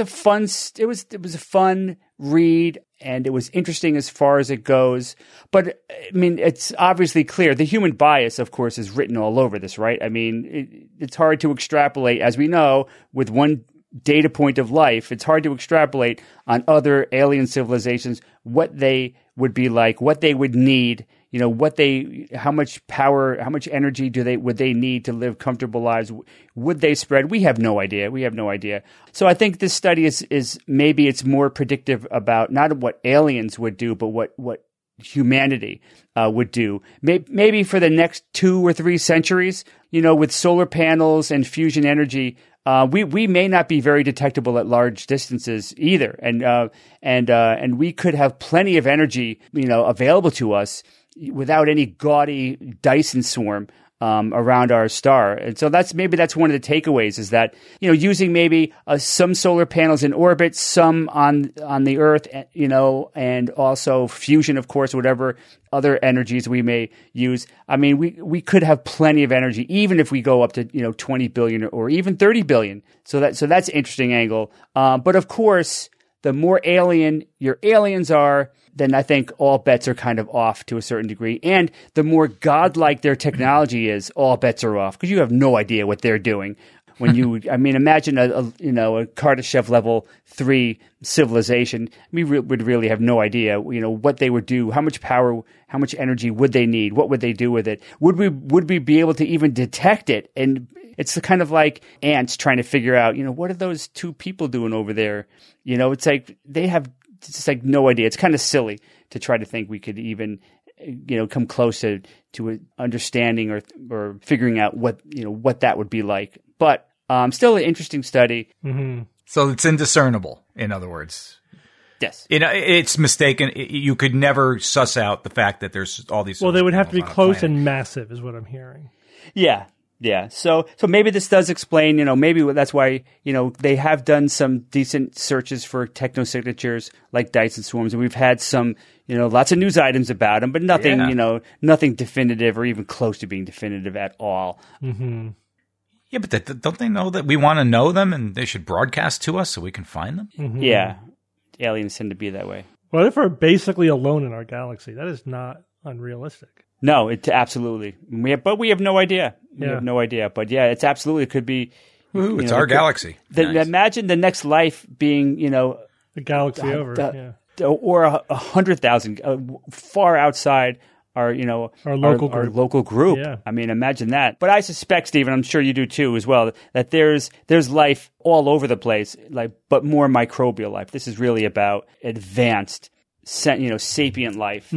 fun read, and it was interesting as far as it goes. But I mean, it's obviously clear the human bias, of course, is written all over this, right? I mean, it's hard to extrapolate, as we know, with one data point of life. It's hard to extrapolate on other alien civilizations what they would be like, what they would need. You know, how much power, how much energy would they need to live comfortable lives? Would they spread? We have no idea. So I think this study is maybe it's more predictive about not what aliens would do, but what humanity would do. Maybe for the next 2 or 3 centuries, you know, with solar panels and fusion energy, we may not be very detectable at large distances either, and we could have plenty of energy, you know, available to us without any gaudy Dyson swarm around our star. And so that's one of the takeaways is that, you know, using maybe some solar panels in orbit, some on the Earth, you know, and also fusion, of course, whatever other energies we may use. I mean, we could have plenty of energy, even if we go up to, you know, 20 billion or even 30 billion. So that's an interesting angle. But of course, the more alien your aliens are, then I think all bets are kind of off to a certain degree. And the more godlike their technology is, all bets are off because you have no idea what they're doing. When you, I mean, imagine a Kardashev level 3 civilization. We would really have no idea, you know, what they would do, how much power, how much energy would they need, what would they do with it? Would we be able to even detect it? And it's kind of like ants trying to figure out, you know, what are those 2 people doing over there? You know, it's like they have just like no idea. It's kind of silly to try to think we could even, you know, come close to understanding or figuring out what that would be like. But still an interesting study. Mm-hmm. So it's indiscernible, in other words. Yes. You know, it's mistaken. You could never suss out the fact that there's all these. Well, they would have to be close and massive, is what I'm hearing. Yeah. Yeah. So maybe this does explain, you know, maybe that's why, you know, they have done some decent searches for technosignatures like Dyson swarms. And we've had some, you know, lots of news items about them, but nothing, you know, nothing definitive or even close to being definitive at all. Mm-hmm. Yeah, but don't they know that we want to know them and they should broadcast to us so we can find them? Mm-hmm. Yeah. Aliens tend to be that way. Well, if we're basically alone in our galaxy, that is not unrealistic. No, absolutely. But we have no idea. We Yeah. have no idea. But yeah, it's absolutely could be. Ooh, it's our galaxy. Nice. Imagine the next life being, you know, The galaxy over, or 100,000 far outside our, you know, Our local group. group. Yeah. I mean, imagine that. But I suspect, Stephen, I'm sure you do too as well, that there's life all over the place, but more microbial life. This is really about advanced, you know, sapient life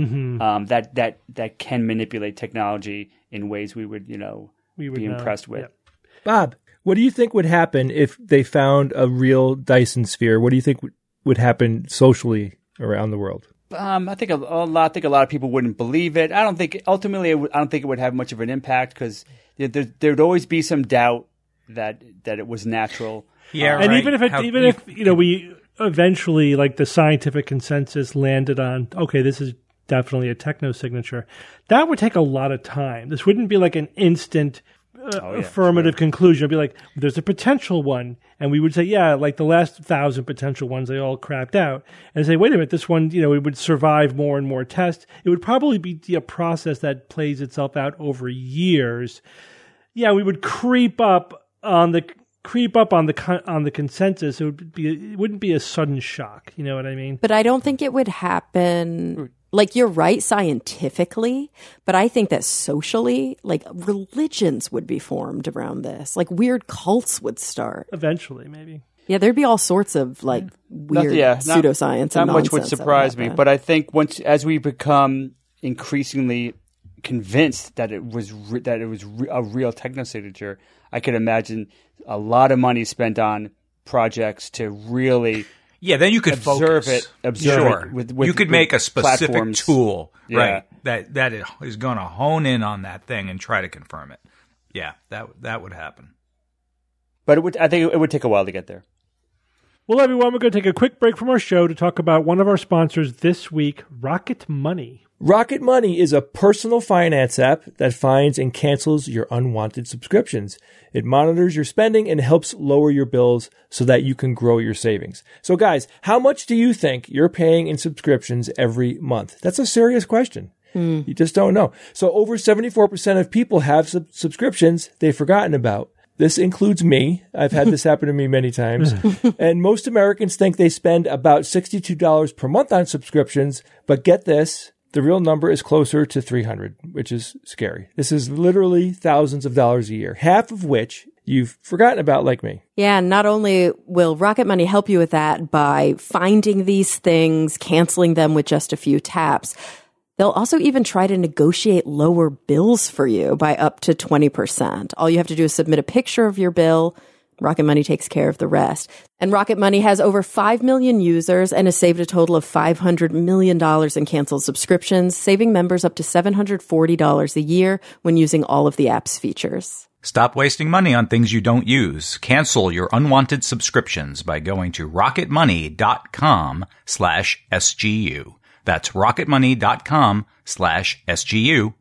that can manipulate technology in ways we would, you know, be impressed with. Yep. Bob, what do you think would happen if they found a real Dyson sphere? What do you think would happen socially around the world? I think a lot of people wouldn't believe it. I don't think it would have much of an impact because there'd always be some doubt that it was natural. Yeah, And right. even if you know, we eventually, like, the scientific consensus landed on, okay, this is definitely a technosignature, that would take a lot of time. This wouldn't be like an instant affirmative conclusion. It'd be like, there's a potential one. And we would say, yeah, like the last 1,000 potential ones, they all crapped out. And say, wait a minute, this one, you know, it would survive more and more tests. It would probably be a process that plays itself out over years. Yeah, we would creep up on the consensus. It wouldn't be a sudden shock. You know what I mean? But I don't think it would happen Like, you're right scientifically, but I think that socially, like, religions would be formed around this. Like, weird cults would start. Eventually, maybe. Yeah, there'd be all sorts of, like, weird pseudoscience and not much would nonsense that surprise me, happen. but I think as we become increasingly convinced that it was a real technosignature, I could imagine a lot of money spent on projects to really then you could observe focus. it with you could make a specific platforms. tool, Yeah. right? That is going to hone in on that thing and try to confirm it. Yeah, that would happen. But I think it would take a while to get there. Well, everyone, we're going to take a quick break from our show to talk about one of our sponsors this week, Rocket Money. Rocket Money is a personal finance app that finds and cancels your unwanted subscriptions. It monitors your spending and helps lower your bills so that you can grow your savings. So guys, how much do you think you're paying in subscriptions every month? That's a serious question. You just don't know. So over 74% of people have subscriptions they've forgotten about. This includes me. I've had this happen to me many times. And most Americans think they spend about $62 per month on subscriptions, but get this, the real number is closer to $300, which is scary. This is literally thousands of dollars a year, half of which you've forgotten about, like me. Yeah, and not only will Rocket Money help you with that by finding these things, canceling them with just a few taps, they'll also even try to negotiate lower bills for you by up to 20%. All you have to do is submit a picture of your bill. Rocket Money takes care of the rest. And Rocket Money has over 5 million users and has saved a total of $500 million in canceled subscriptions, saving members up to $740 a year when using all of the app's features. Stop wasting money on things you don't use. Cancel your unwanted subscriptions by going to rocketmoney.com/SGU. That's rocketmoney.com/SGU.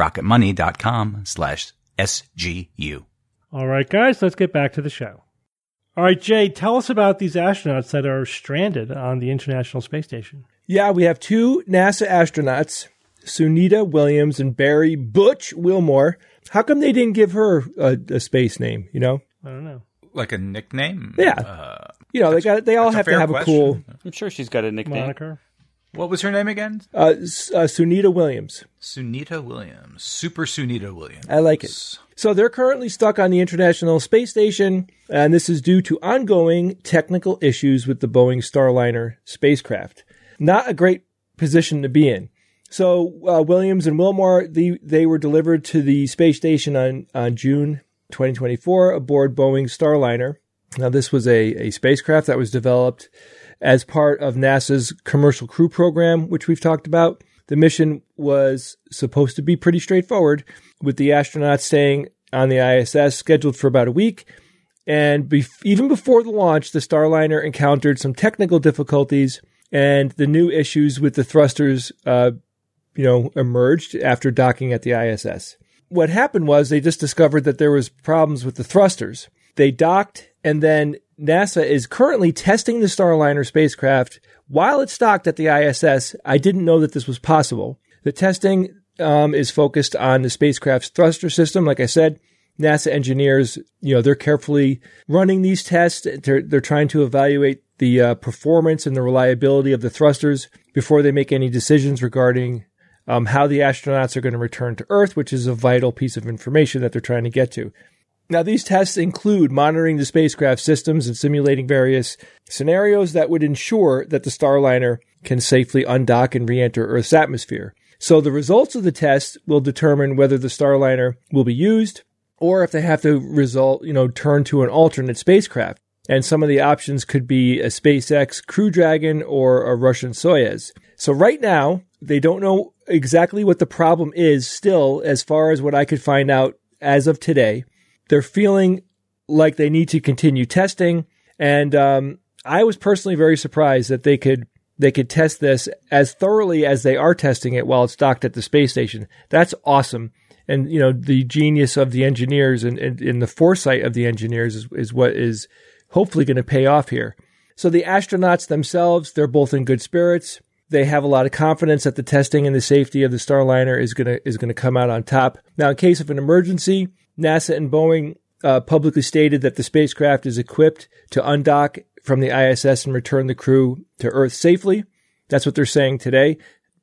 rocketmoney.com/SGU. All right, guys, let's get back to the show. All right, Jay, tell us about these astronauts that are stranded on the International Space Station. Yeah, we have two NASA astronauts, Sunita Williams and Barry Butch Wilmore. How come they didn't give her a space name, you know? I don't know. Like a nickname? Yeah. They all have to have a cool... I'm sure she's got a nickname. Moniker. What was her name again? Sunita Williams. Sunita Williams. Super Sunita Williams. I like it. So they're currently stuck on the International Space Station, and this is due to ongoing technical issues with the Boeing Starliner spacecraft. Not a great position to be in. So Williams and Wilmore, they were delivered to the space station on June 2024 aboard Boeing's Starliner. Now, this was a spacecraft that was developed as part of NASA's Commercial Crew Program, which we've talked about. The mission was supposed to be pretty straightforward, with the astronauts staying on the ISS scheduled for about a week. And even before the launch, the Starliner encountered some technical difficulties, and the new issues with the thrusters, emerged after docking at the ISS. What happened was they just discovered that there was problems with the thrusters. They docked, and then NASA is currently testing the Starliner spacecraft while it's docked at the ISS. I didn't know that this was possible. The testing is focused on the spacecraft's thruster system. Like I said, NASA engineers, they're carefully running these tests. They're trying to evaluate the performance and the reliability of the thrusters before they make any decisions regarding how the astronauts are going to return to Earth, which is a vital piece of information that they're trying to get to. Now, these tests include monitoring the spacecraft systems and simulating various scenarios that would ensure that the Starliner can safely undock and re-enter Earth's atmosphere. So the results of the test will determine whether the Starliner will be used or if they have to turn to an alternate spacecraft. And some of the options could be a SpaceX Crew Dragon or a Russian Soyuz. So right now, they don't know exactly what the problem is still, as far as what I could find out as of today. They're feeling like they need to continue testing. And I was personally very surprised that they could test this as thoroughly as they are testing it while it's docked at the space station. That's awesome. And, the genius of the engineers and the foresight of the engineers is what is hopefully going to pay off here. So the astronauts themselves, they're both in good spirits. They have a lot of confidence that the testing and the safety of the Starliner is going to come out on top. Now, in case of an emergency, NASA and Boeing publicly stated that the spacecraft is equipped to undock from the ISS and return the crew to Earth safely. That's what they're saying today.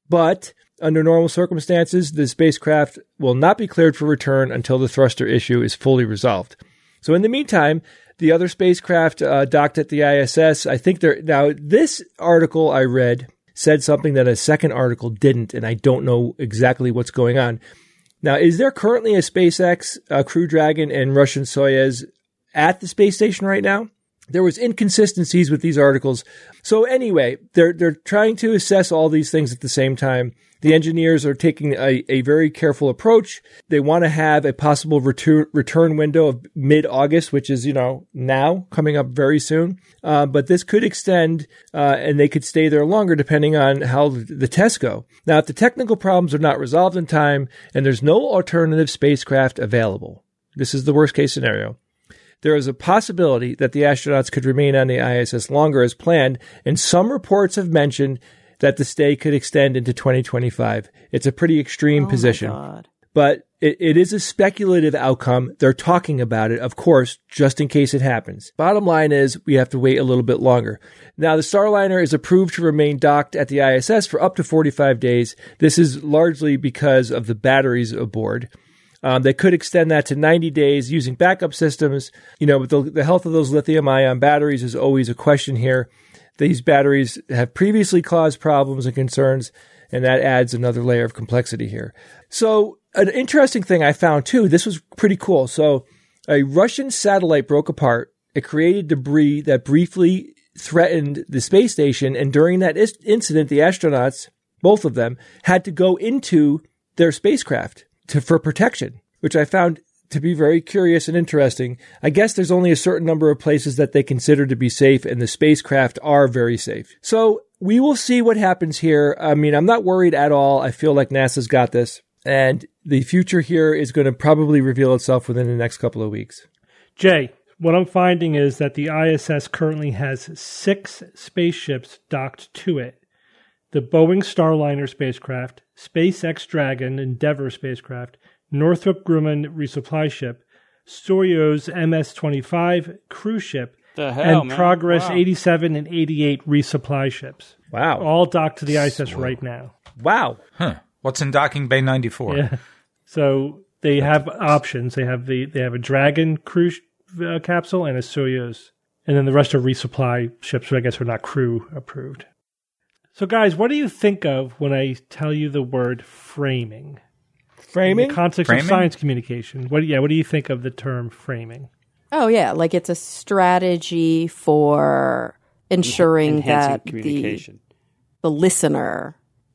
But under normal circumstances, the spacecraft will not be cleared for return until the thruster issue is fully resolved. So in the meantime, the other spacecraft docked at the ISS, I think now this article I read said something that a second article didn't, and I don't know exactly what's going on. Now, is there currently a SpaceX, Crew Dragon, and Russian Soyuz at the space station right now? There was inconsistencies with these articles. So anyway, they're trying to assess all these things at the same time. The engineers are taking a very careful approach. They want to have a possible return window of mid-August, which is, now coming up very soon. But this could extend, and they could stay there longer depending on how the tests go. Now, if the technical problems are not resolved in time and there's no alternative spacecraft available, this is the worst case scenario. There is a possibility that the astronauts could remain on the ISS longer as planned, and some reports have mentioned that the stay could extend into 2025. It's a pretty extreme position. My God. But it is a speculative outcome. They're talking about it, of course, just in case it happens. Bottom line is we have to wait a little bit longer. Now, the Starliner is approved to remain docked at the ISS for up to 45 days. This is largely because of the batteries aboard. They could extend that to 90 days using backup systems. But the health of those lithium-ion batteries is always a question here. These batteries have previously caused problems and concerns, and that adds another layer of complexity here. So an interesting thing I found, too, this was pretty cool. So a Russian satellite broke apart. It created debris that briefly threatened the space station, and during that incident, the astronauts, both of them, had to go into their spacecraft for protection, which I found to be very curious and interesting. I guess there's only a certain number of places that they consider to be safe, and the spacecraft are very safe. So we will see what happens here. I mean, I'm not worried at all. I feel like NASA's got this, and the future here is going to probably reveal itself within the next couple of weeks. Jay, what I'm finding is that the ISS currently has 6 spaceships docked to it. The Boeing Starliner spacecraft, SpaceX Dragon Endeavour spacecraft, Northrop Grumman resupply ship, Soyuz MS-25 cruise ship, and Progress 87 and 88 resupply ships. Wow. All docked to the ISS right now. Wow. Huh. What's in docking bay 94? Yeah. So they have options. They have a Dragon cruise capsule and a Soyuz. And then the rest are resupply ships, who I guess are not crew approved. So guys, what do you think of when I tell you the word framing? Framing? In the context of science communication. What do you think of the term framing? Oh, yeah. Like it's a strategy for ensuring that communication. The listener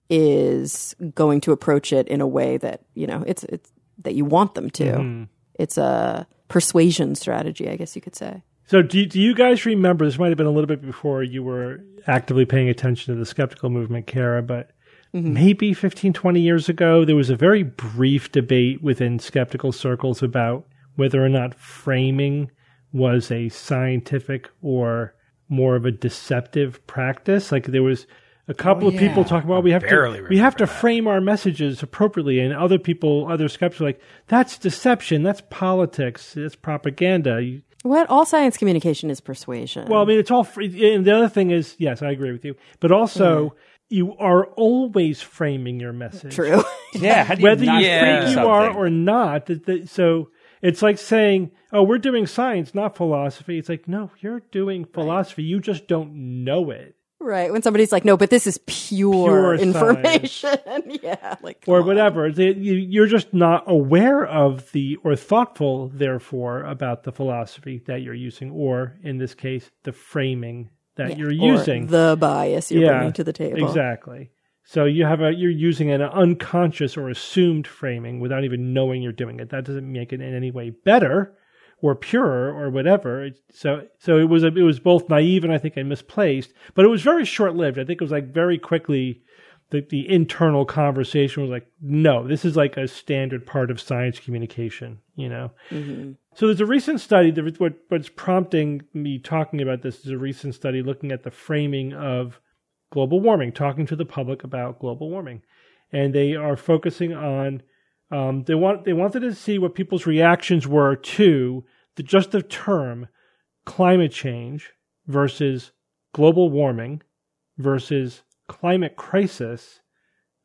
is going to approach it in a way that, it's that you want them to. Mm-hmm. It's a persuasion strategy, I guess you could say. So do you guys remember, this might have been a little bit before you were actively paying attention to the skeptical movement, Kara, but maybe 15, 20 years ago, there was a very brief debate within skeptical circles about whether or not framing was a scientific or more of a deceptive practice. Like there was a couple of people talking about we have to frame our messages appropriately, and other skeptics were like, that's deception, that's politics, that's propaganda. What? All science communication is persuasion. Well, I mean, it's all free. And the other thing is, yes, I agree with you. But also, you are always framing your message. True. Yeah. How do whether you think you are or not. So it's like saying, oh, we're doing science, not philosophy. It's like, no, you're doing philosophy. You just don't know it. Right. When somebody's like, no, but this is pure information. Yeah. Or whatever. You're just not aware of or thoughtful, therefore, about the philosophy that you're using, or in this case, the framing that you're using. Or the bias you're bringing to the table. Exactly. So you're using an unconscious or assumed framing without even knowing you're doing it. That doesn't make it in any way better or purer or whatever. So it was both naive and I think misplaced, but it was very short-lived. I think it was like very quickly the internal conversation was like, no, this is like a standard part of science communication, Mm-hmm. So there's a recent study, what's prompting me talking about this is a recent study looking at the framing of global warming, talking to the public about global warming. And they are focusing on they wanted to see what people's reactions were to the term climate change versus global warming versus climate crisis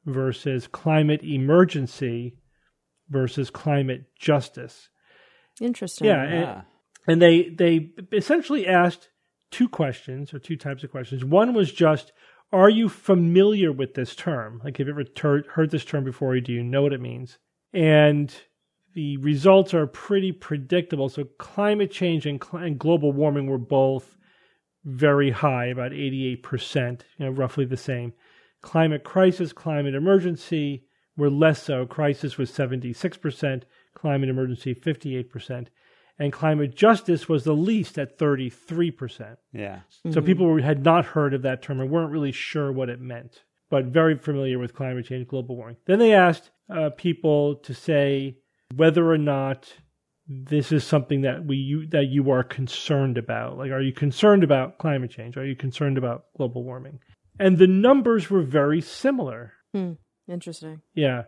versus climate emergency versus climate justice. Interesting. Yeah. And they essentially asked two questions or two types of questions. One was just, are you familiar with this term? Like, have you ever heard this term before? Or do you know what it means? And the results are pretty predictable. So climate change and global warming were both very high, about 88%, roughly the same. Climate crisis, climate emergency were less so. Crisis was 76%, climate emergency 58%. And climate justice was the least at 33%. Yeah. So people had not heard of that term and weren't really sure what it meant, but very familiar with climate change, global warming. Then they asked people to say whether or not this is something that you are concerned about. Like, are you concerned about climate change? Are you concerned about global warming? And the numbers were very similar. Interesting. Yeah,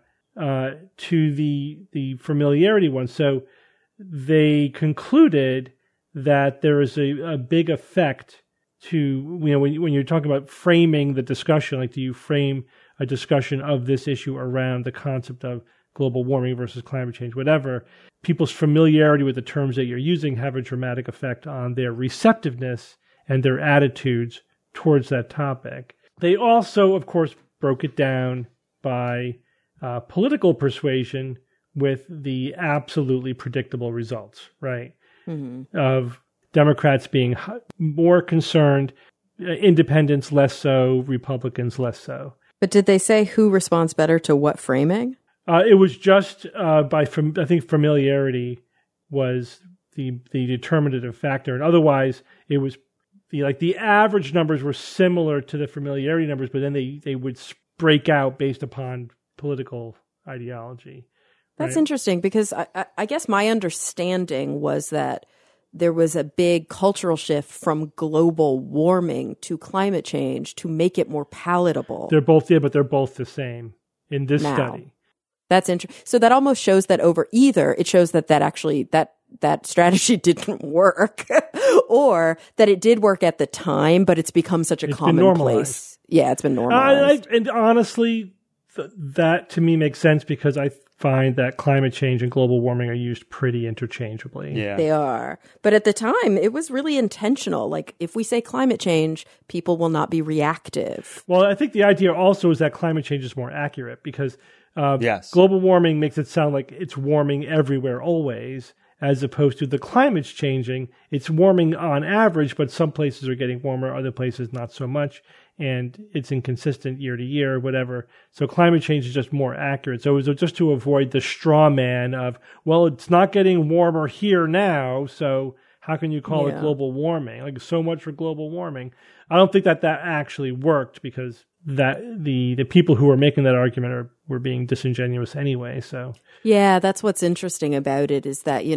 to the familiarity one. So they concluded that there is a big effect to, when you're talking about framing the discussion, like, do you frame a discussion of this issue around the concept of global warming versus climate change, whatever, people's familiarity with the terms that you're using have a dramatic effect on their receptiveness and their attitudes towards that topic. They also, of course, broke it down by political persuasion with the absolutely predictable results, right? Of Democrats being more concerned, independents less so, Republicans less so. But did they say who responds better to what framing? It was just I think familiarity was the determinative factor, and otherwise it was the average numbers were similar to the familiarity numbers, but then they would break out based upon political ideology. That's right? interesting, because I guess my understanding was that there was a big cultural shift from global warming to climate change to make it more palatable. They're both the same in this study. That's interesting. So that almost shows that it shows that actually that strategy didn't work, or that it did work at the time, but it's become such a commonplace. Yeah, it's been normalized. And honestly, that to me makes sense, because I find that climate change and global warming are used pretty interchangeably. Yeah, they are. But at the time, it was really intentional. Like, if we say climate change, people will not be reactive. Well, I think the idea also is that climate change is more accurate, because global warming makes it sound like it's warming everywhere always, as opposed to the climate's changing. It's warming on average, but some places are getting warmer, other places not so much, and it's inconsistent year to year, whatever. So climate change is just more accurate. So it was just to avoid the straw man of, well, it's not getting warmer here now, so how can you call it global warming? Like, so much for global warming. I don't think that actually worked, because that the people who were making that argument were being disingenuous anyway. So yeah, that's what's interesting about it, is that,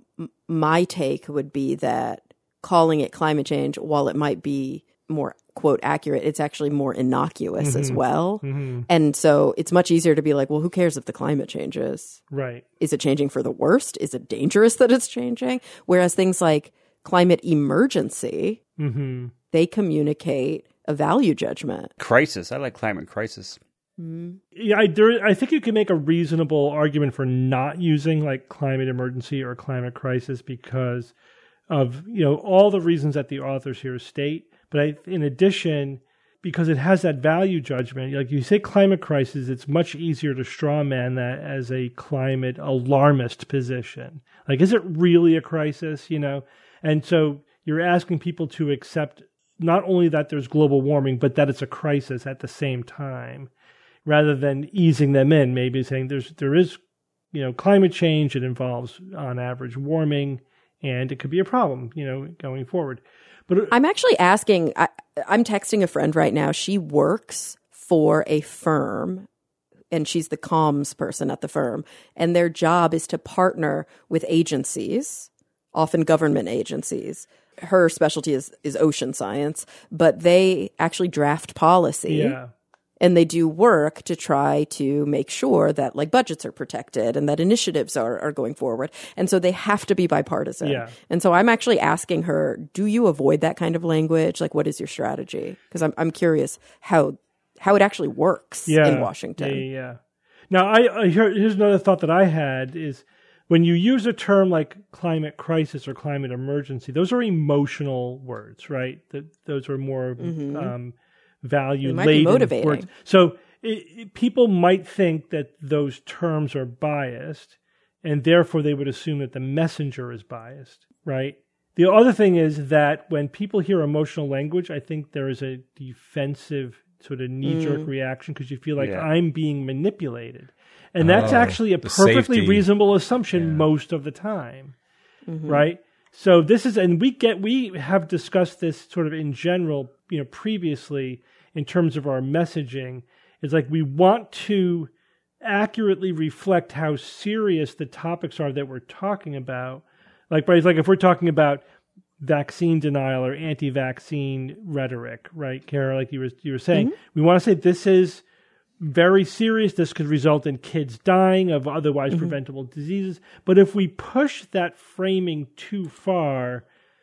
my take would be that calling it climate change, while it might be more, quote, accurate, it's actually more innocuous as well. And so it's much easier to be like, well, who cares if the climate changes? Right. Is it changing for the worst? Is it dangerous that it's changing? Whereas things like climate emergency, they communicate a value judgment. Crisis. I like climate crisis. Yeah, I think you can make a reasonable argument for not using like climate emergency or climate crisis, because of all the reasons that the authors here state. But in addition, because it has that value judgment, like you say climate crisis, it's much easier to straw man that as a climate alarmist position. Like, is it really a crisis? And so you're asking people to accept not only that there's global warming, but that it's a crisis at the same time, rather than easing them in, maybe saying there is climate change. It involves on average warming, and it could be a problem, going forward. But I'm actually asking, I'm texting a friend right now. She works for a firm, and she's the comms person at the firm. And their job is to partner with agencies, often government agencies. Her specialty is ocean science, but they actually draft policy. Yeah. And they do work to try to make sure that like budgets are protected and that initiatives are going forward. And so they have to be bipartisan. Yeah. And so I'm actually asking her, do you avoid that kind of language? Like, what is your strategy? Because I'm curious how how it actually works in Washington. Yeah. Now, here's another thought that I had is when you use a term like climate crisis or climate emergency, those are emotional words, right? Those are more value-laden words. So people might think that those terms are biased, and therefore they would assume that the messenger is biased, right? The other thing is that when people hear emotional language, I think there is a defensive sort of knee-jerk reaction because you feel like I'm being manipulated. And that's actually a perfectly reasonable assumption most of the time, right? So this is, and we have discussed this sort of in general, previously in terms of our messaging. It's like we want to accurately reflect how serious the topics are that we're talking about. Like if we're talking about vaccine denial or anti-vaccine rhetoric, right, Kara, like you were saying, we want to say this is very serious. This could result in kids dying of otherwise preventable diseases. But if we push that framing too far,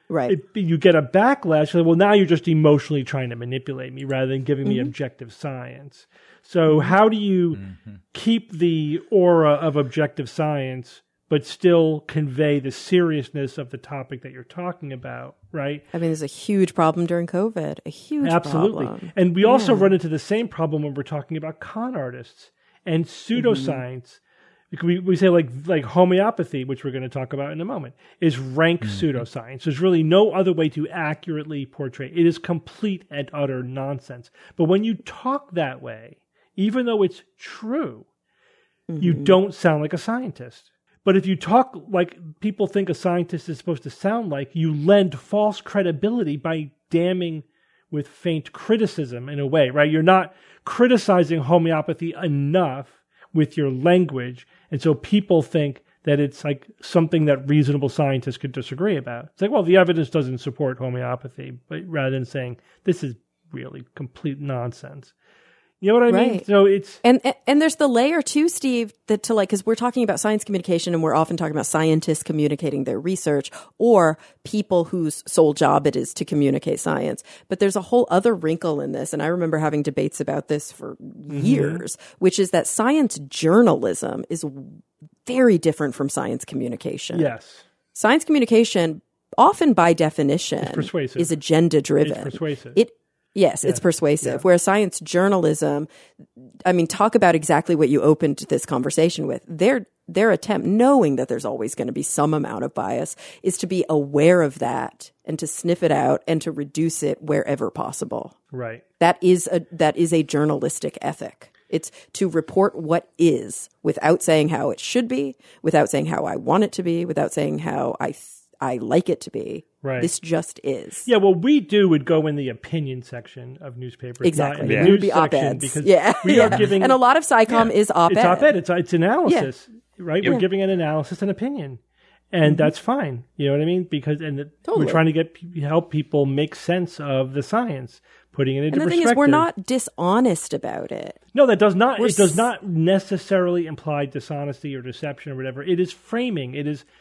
you get a backlash. Like, well, now you're just emotionally trying to manipulate me rather than giving me objective science. So how do you keep the aura of objective science but still convey the seriousness of the topic that you're talking about, right? I mean, there's a huge problem during COVID, a huge problem. And we also run into the same problem when we're talking about con artists and pseudoscience. We say like homeopathy, which we're going to talk about in a moment, is rank pseudoscience. There's really no other way to accurately portray it. It is complete and utter nonsense. But when you talk that way, even though it's true, you don't sound like a scientist. But if you talk like people think a scientist is supposed to sound like, you lend false credibility by damning with faint criticism in a way, right? You're not criticizing homeopathy enough with your language. And so people think that it's like something that reasonable scientists could disagree about. It's like, well, the evidence doesn't support homeopathy, but rather than saying this is really complete nonsense. You know what I mean? So it's and there's the layer too, Steve, that because we're talking about science communication and we're often talking about scientists communicating their research or people whose sole job it is to communicate science. But there's a whole other wrinkle in this, and I remember having debates about this for years, which is that science journalism is very different from science communication. Yes, science communication, often by definition, is agenda driven. It's persuasive. Yes, it's persuasive. Whereas science journalism, I mean, talk about exactly what you opened this conversation with. Their attempt, knowing that there's always going to be some amount of bias, is to be aware of that and to sniff it out and to reduce it wherever possible. Right. That is a journalistic ethic. It's to report what is without saying how it should be, without saying how I want it to be, without saying how I like it to be. Right. This just is. Yeah, what we do would go in the opinion section of newspapers. Exactly. Not in the It news would be section op-eds. because we are giving... And a lot of SciComm is op-ed. It's op-ed. It's analysis, right? We're giving an analysis and opinion. And that's fine. You know what I mean? Because we're trying to help people make sense of the science, putting it into perspective. And the thing is, we're not dishonest about it. No, that does not. It does not necessarily imply dishonesty or deception or whatever. It is framing. It is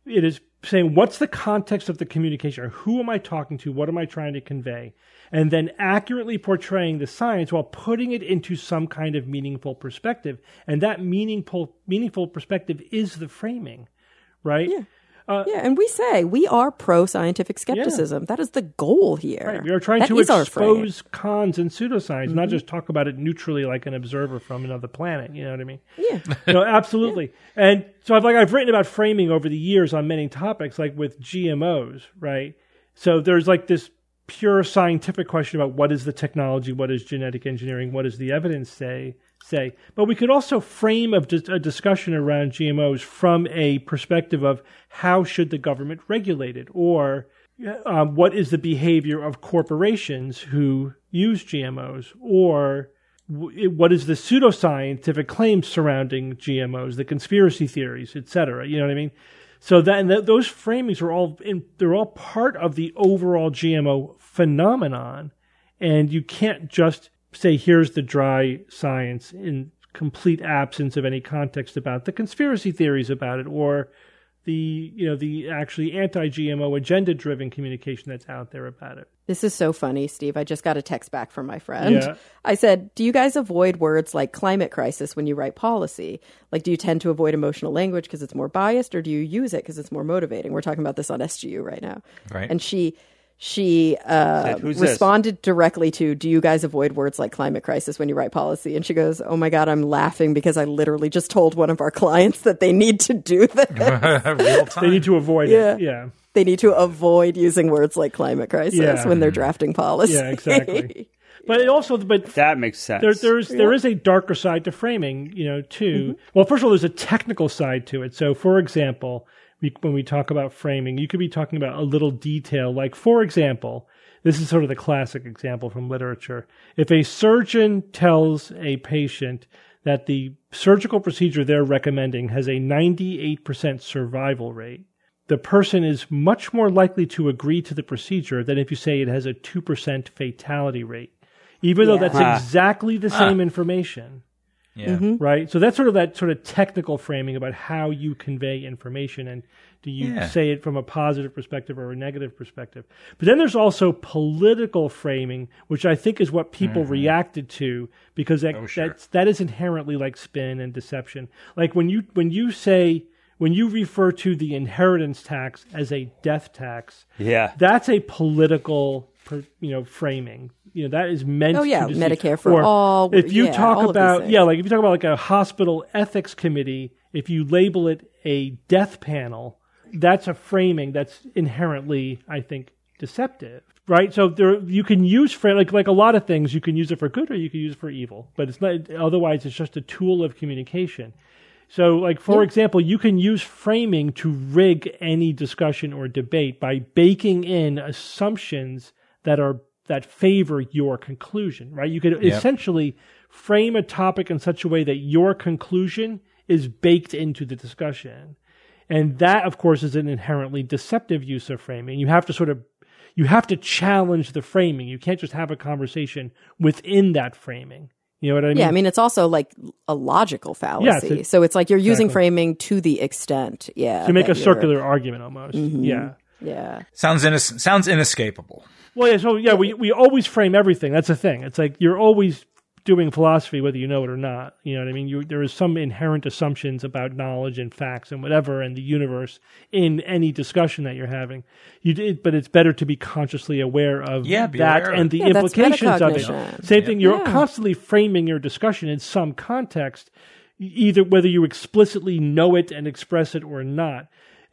saying, what's the context of the communication? Or who am I talking to? What am I trying to convey? And then accurately portraying the science while putting it into some kind of meaningful perspective. And that meaningful perspective is the framing, right? Yeah. And we say we are pro-scientific skepticism. That is the goal here. Right. We are trying to expose cons and pseudoscience, not just talk about it neutrally like an observer from another planet. You know what I mean? Yeah. No, absolutely. Yeah. And so I've written about framing over the years on many topics, like with GMOs, right? So there's like this pure scientific question about what is the technology, what is genetic engineering, what does the evidence say. But we could also frame a discussion around GMOs from a perspective of how should the government regulate it, or what is the behavior of corporations who use GMOs, or what is the pseudoscientific claims surrounding GMOs, the conspiracy theories, etc. You know what I mean? So those framings are they're all part of the overall GMO phenomenon, and you can't just say, here's the dry science in complete absence of any context about the conspiracy theories about it or the actually anti-GMO agenda-driven communication that's out there about it. This is so funny, Steve. I just got a text back from my friend. Yeah. I said, do you guys avoid words like climate crisis when you write policy? Like, do you tend to avoid emotional language because it's more biased, or do you use it because it's more motivating? We're talking about this on SGU right now. Right. And she responded directly to, do you guys avoid words like climate crisis when you write policy? And she goes, oh my God, I'm laughing because I literally just told one of our clients that they need to do this. Real time. They need to avoid it. Yeah. They need to avoid using words like climate crisis when they're drafting policy. Yeah, exactly. But that makes sense. There is a darker side to framing, too. Well, first of all, there's a technical side to it. So, for example, when we talk about framing, you could be talking about a little detail. Like, for example, this is sort of the classic example from literature. If a surgeon tells a patient that the surgical procedure they're recommending has a 98% survival rate, the person is much more likely to agree to the procedure than if you say it has a 2% fatality rate, even though that's exactly the same information. Yeah. Right? So that's sort of technical framing about how you convey information, and do you say it from a positive perspective or a negative perspective. But then there's also political framing, which I think is what people reacted to, because that is inherently like spin and deception. Like when you refer to the inheritance tax as a death tax, that's a political framing. That is meant to deceive. Medicare for all. If you talk about like a hospital ethics committee, if you label it a death panel, that's a framing that's inherently, I think, deceptive. Right? So you can use like a lot of things, you can use it for good or you can use it for evil, but it's not, otherwise it's just a tool of communication. So, like, for example, you can use framing to rig any discussion or debate by baking in assumptions that favor your conclusion, right? You could essentially frame a topic in such a way that your conclusion is baked into the discussion. And that, of course, is an inherently deceptive use of framing. You have to challenge the framing. You can't just have a conversation within that framing. You know what I mean? Yeah, I mean, it's also like a logical fallacy. So it's like you're using framing to the extent, to make a circular argument almost. Yeah. Sounds inescapable. Well, we always frame everything. That's the thing. It's like you're always doing philosophy whether you know it or not. You know what I mean? There is some inherent assumptions about knowledge and facts and whatever and the universe in any discussion that you're having. But it's better to be consciously aware of that and the implications of it. Same thing. You're constantly framing your discussion in some context, either whether you explicitly know it and express it or not.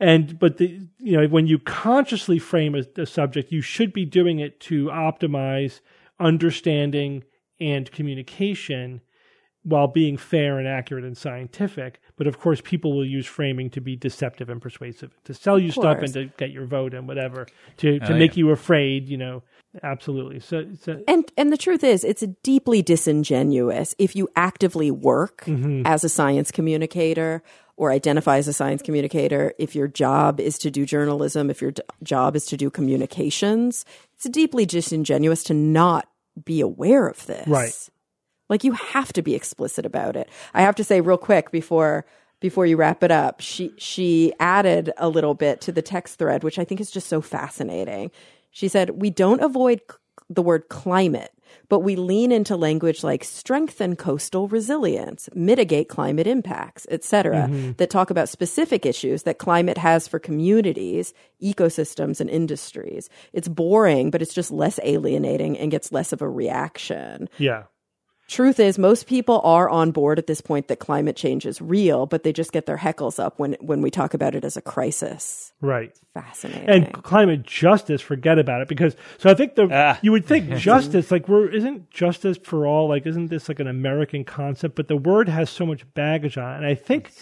But when you consciously frame a subject, you should be doing it to optimize understanding and communication while being fair and accurate and scientific. But of course, people will use framing to be deceptive and persuasive, to sell you stuff and to get your vote and whatever, to make you afraid, Absolutely. So and the truth is, it's deeply disingenuous if you actively work as a science communicator or identify as a science communicator, if your job is to do journalism, if your job is to do communications. It's deeply disingenuous to not be aware of this. Right. Like, you have to be explicit about it. I have to say real quick before you wrap it up, she added a little bit to the text thread, which I think is just so fascinating. She said, we don't avoid the word climate, but we lean into language like strengthen coastal resilience, mitigate climate impacts, etc., that talk about specific issues that climate has for communities, ecosystems, and industries. It's boring, but it's just less alienating and gets less of a reaction. Yeah. Truth is, most people are on board at this point that climate change is real, but they just get their heckles up when we talk about it as a crisis. Right. Fascinating. And climate justice, forget about it, because I think you would think justice, like isn't justice for all, like isn't this like an American concept? But the word has so much baggage on it. And I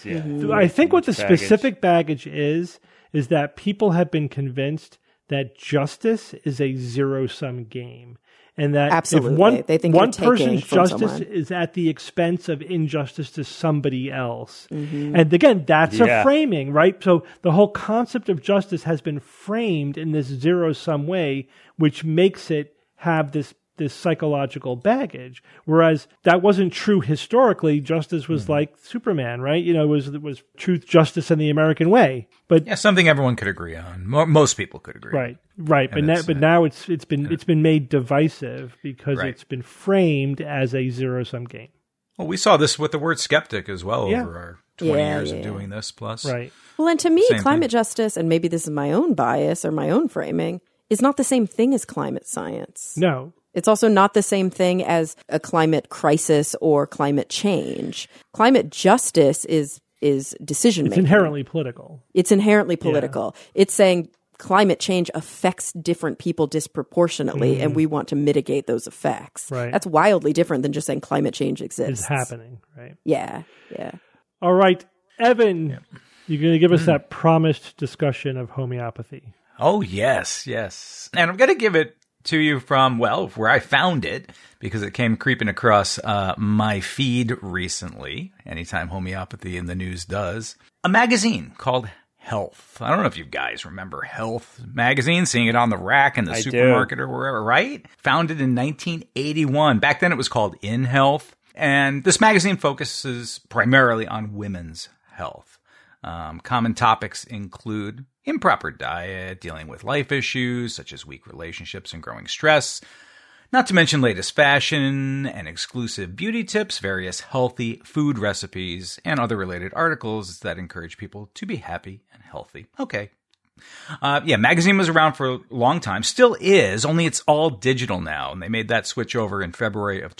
think what the specific baggage is that people have been convinced that justice is a zero-sum game. And that absolutely, if they think one person's justice is at the expense of injustice to somebody else. And again, that's a framing, right? So the whole concept of justice has been framed in this zero-sum way, which makes it have this this psychological baggage. Whereas that wasn't true historically. Justice was like Superman, right? You know, it was truth, justice, and the American way. But Yeah, something everyone could agree on. Most people could agree. Right. But now it's been made divisive because Right. it's been framed as a zero-sum game. Well, we saw this with the word skeptic as well Yeah. over our 20 Yeah, years yeah. of doing this plus. Right. Well, and to me, Same climate thing. justice, and maybe this is my own bias or my own framing, is not the same thing as climate science. No. It's also not the same thing as a climate crisis or climate change. Climate justice is decision It's making. inherently political. It's inherently political. It's saying climate change affects different people disproportionately, and we want to mitigate those effects. Right. That's wildly different than just saying climate change exists. It's happening, right? Yeah. All right, Evan, you're going to give us that promised discussion of homeopathy. Oh, yes. And I'm going to give it to you from, well, where I found it, because it came creeping across my feed recently, anytime homeopathy in the news does, a magazine called Health. I don't know if you guys remember Health magazine, seeing it on the rack in the supermarket or wherever, right? Founded in 1981. Back then it was called In Health. And this magazine focuses primarily on women's health. Common topics include improper diet, dealing with life issues such as weak relationships and growing stress, not to mention latest fashion and exclusive beauty tips, various healthy food recipes, and other related articles that encourage people to be happy and healthy. Okay. Magazine was around for a long time, still is, only it's all digital now, and they made that switch over in February of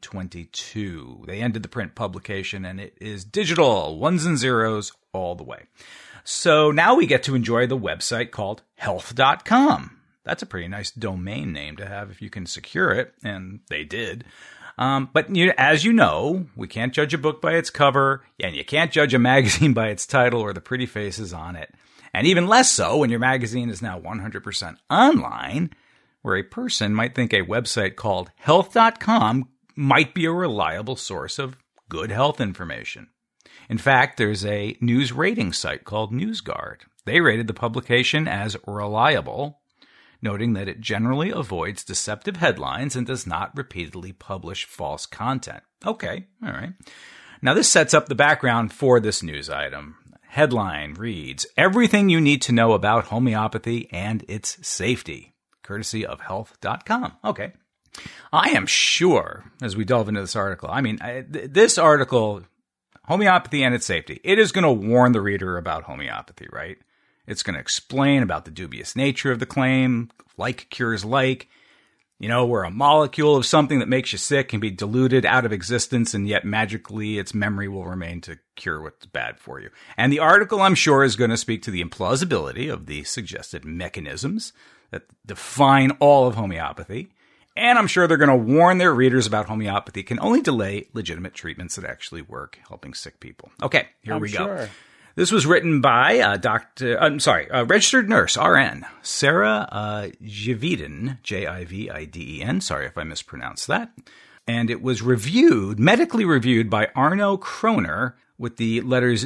2022. They ended the print publication, and it is digital, ones and zeros all the way. So now we get to enjoy the website called health.com. That's a pretty nice domain name to have if you can secure it, and they did. But as you know, we can't judge a book by its cover, and you can't judge a magazine by its title or the pretty faces on it. And even less so when your magazine is now 100% online, where a person might think a website called health.com might be a reliable source of good health information. In fact, there's a news rating site called NewsGuard. They rated the publication as reliable, noting that it generally avoids deceptive headlines and does not repeatedly publish false content. Okay, all right. Now this sets up the background for this news item. Headline reads, "Everything you need to know about homeopathy and its safety," courtesy of health.com. Okay. I am sure, as we delve into this article, this article, homeopathy and its safety, it is going to warn the reader about homeopathy, right? It's going to explain about the dubious nature of the claim, like cures like, where a molecule of something that makes you sick can be diluted out of existence and yet magically its memory will remain to cure what's bad for you. And the article, I'm sure, is going to speak to the implausibility of the suggested mechanisms that define all of homeopathy. And I'm sure they're going to warn their readers about homeopathy can only delay legitimate treatments that actually work, helping sick people. Okay, here we go. Sure. This was written by registered nurse, RN, Sarah Jividen, Jividen. Sorry if I mispronounced that. And it was medically reviewed by Arno Kroner with the letters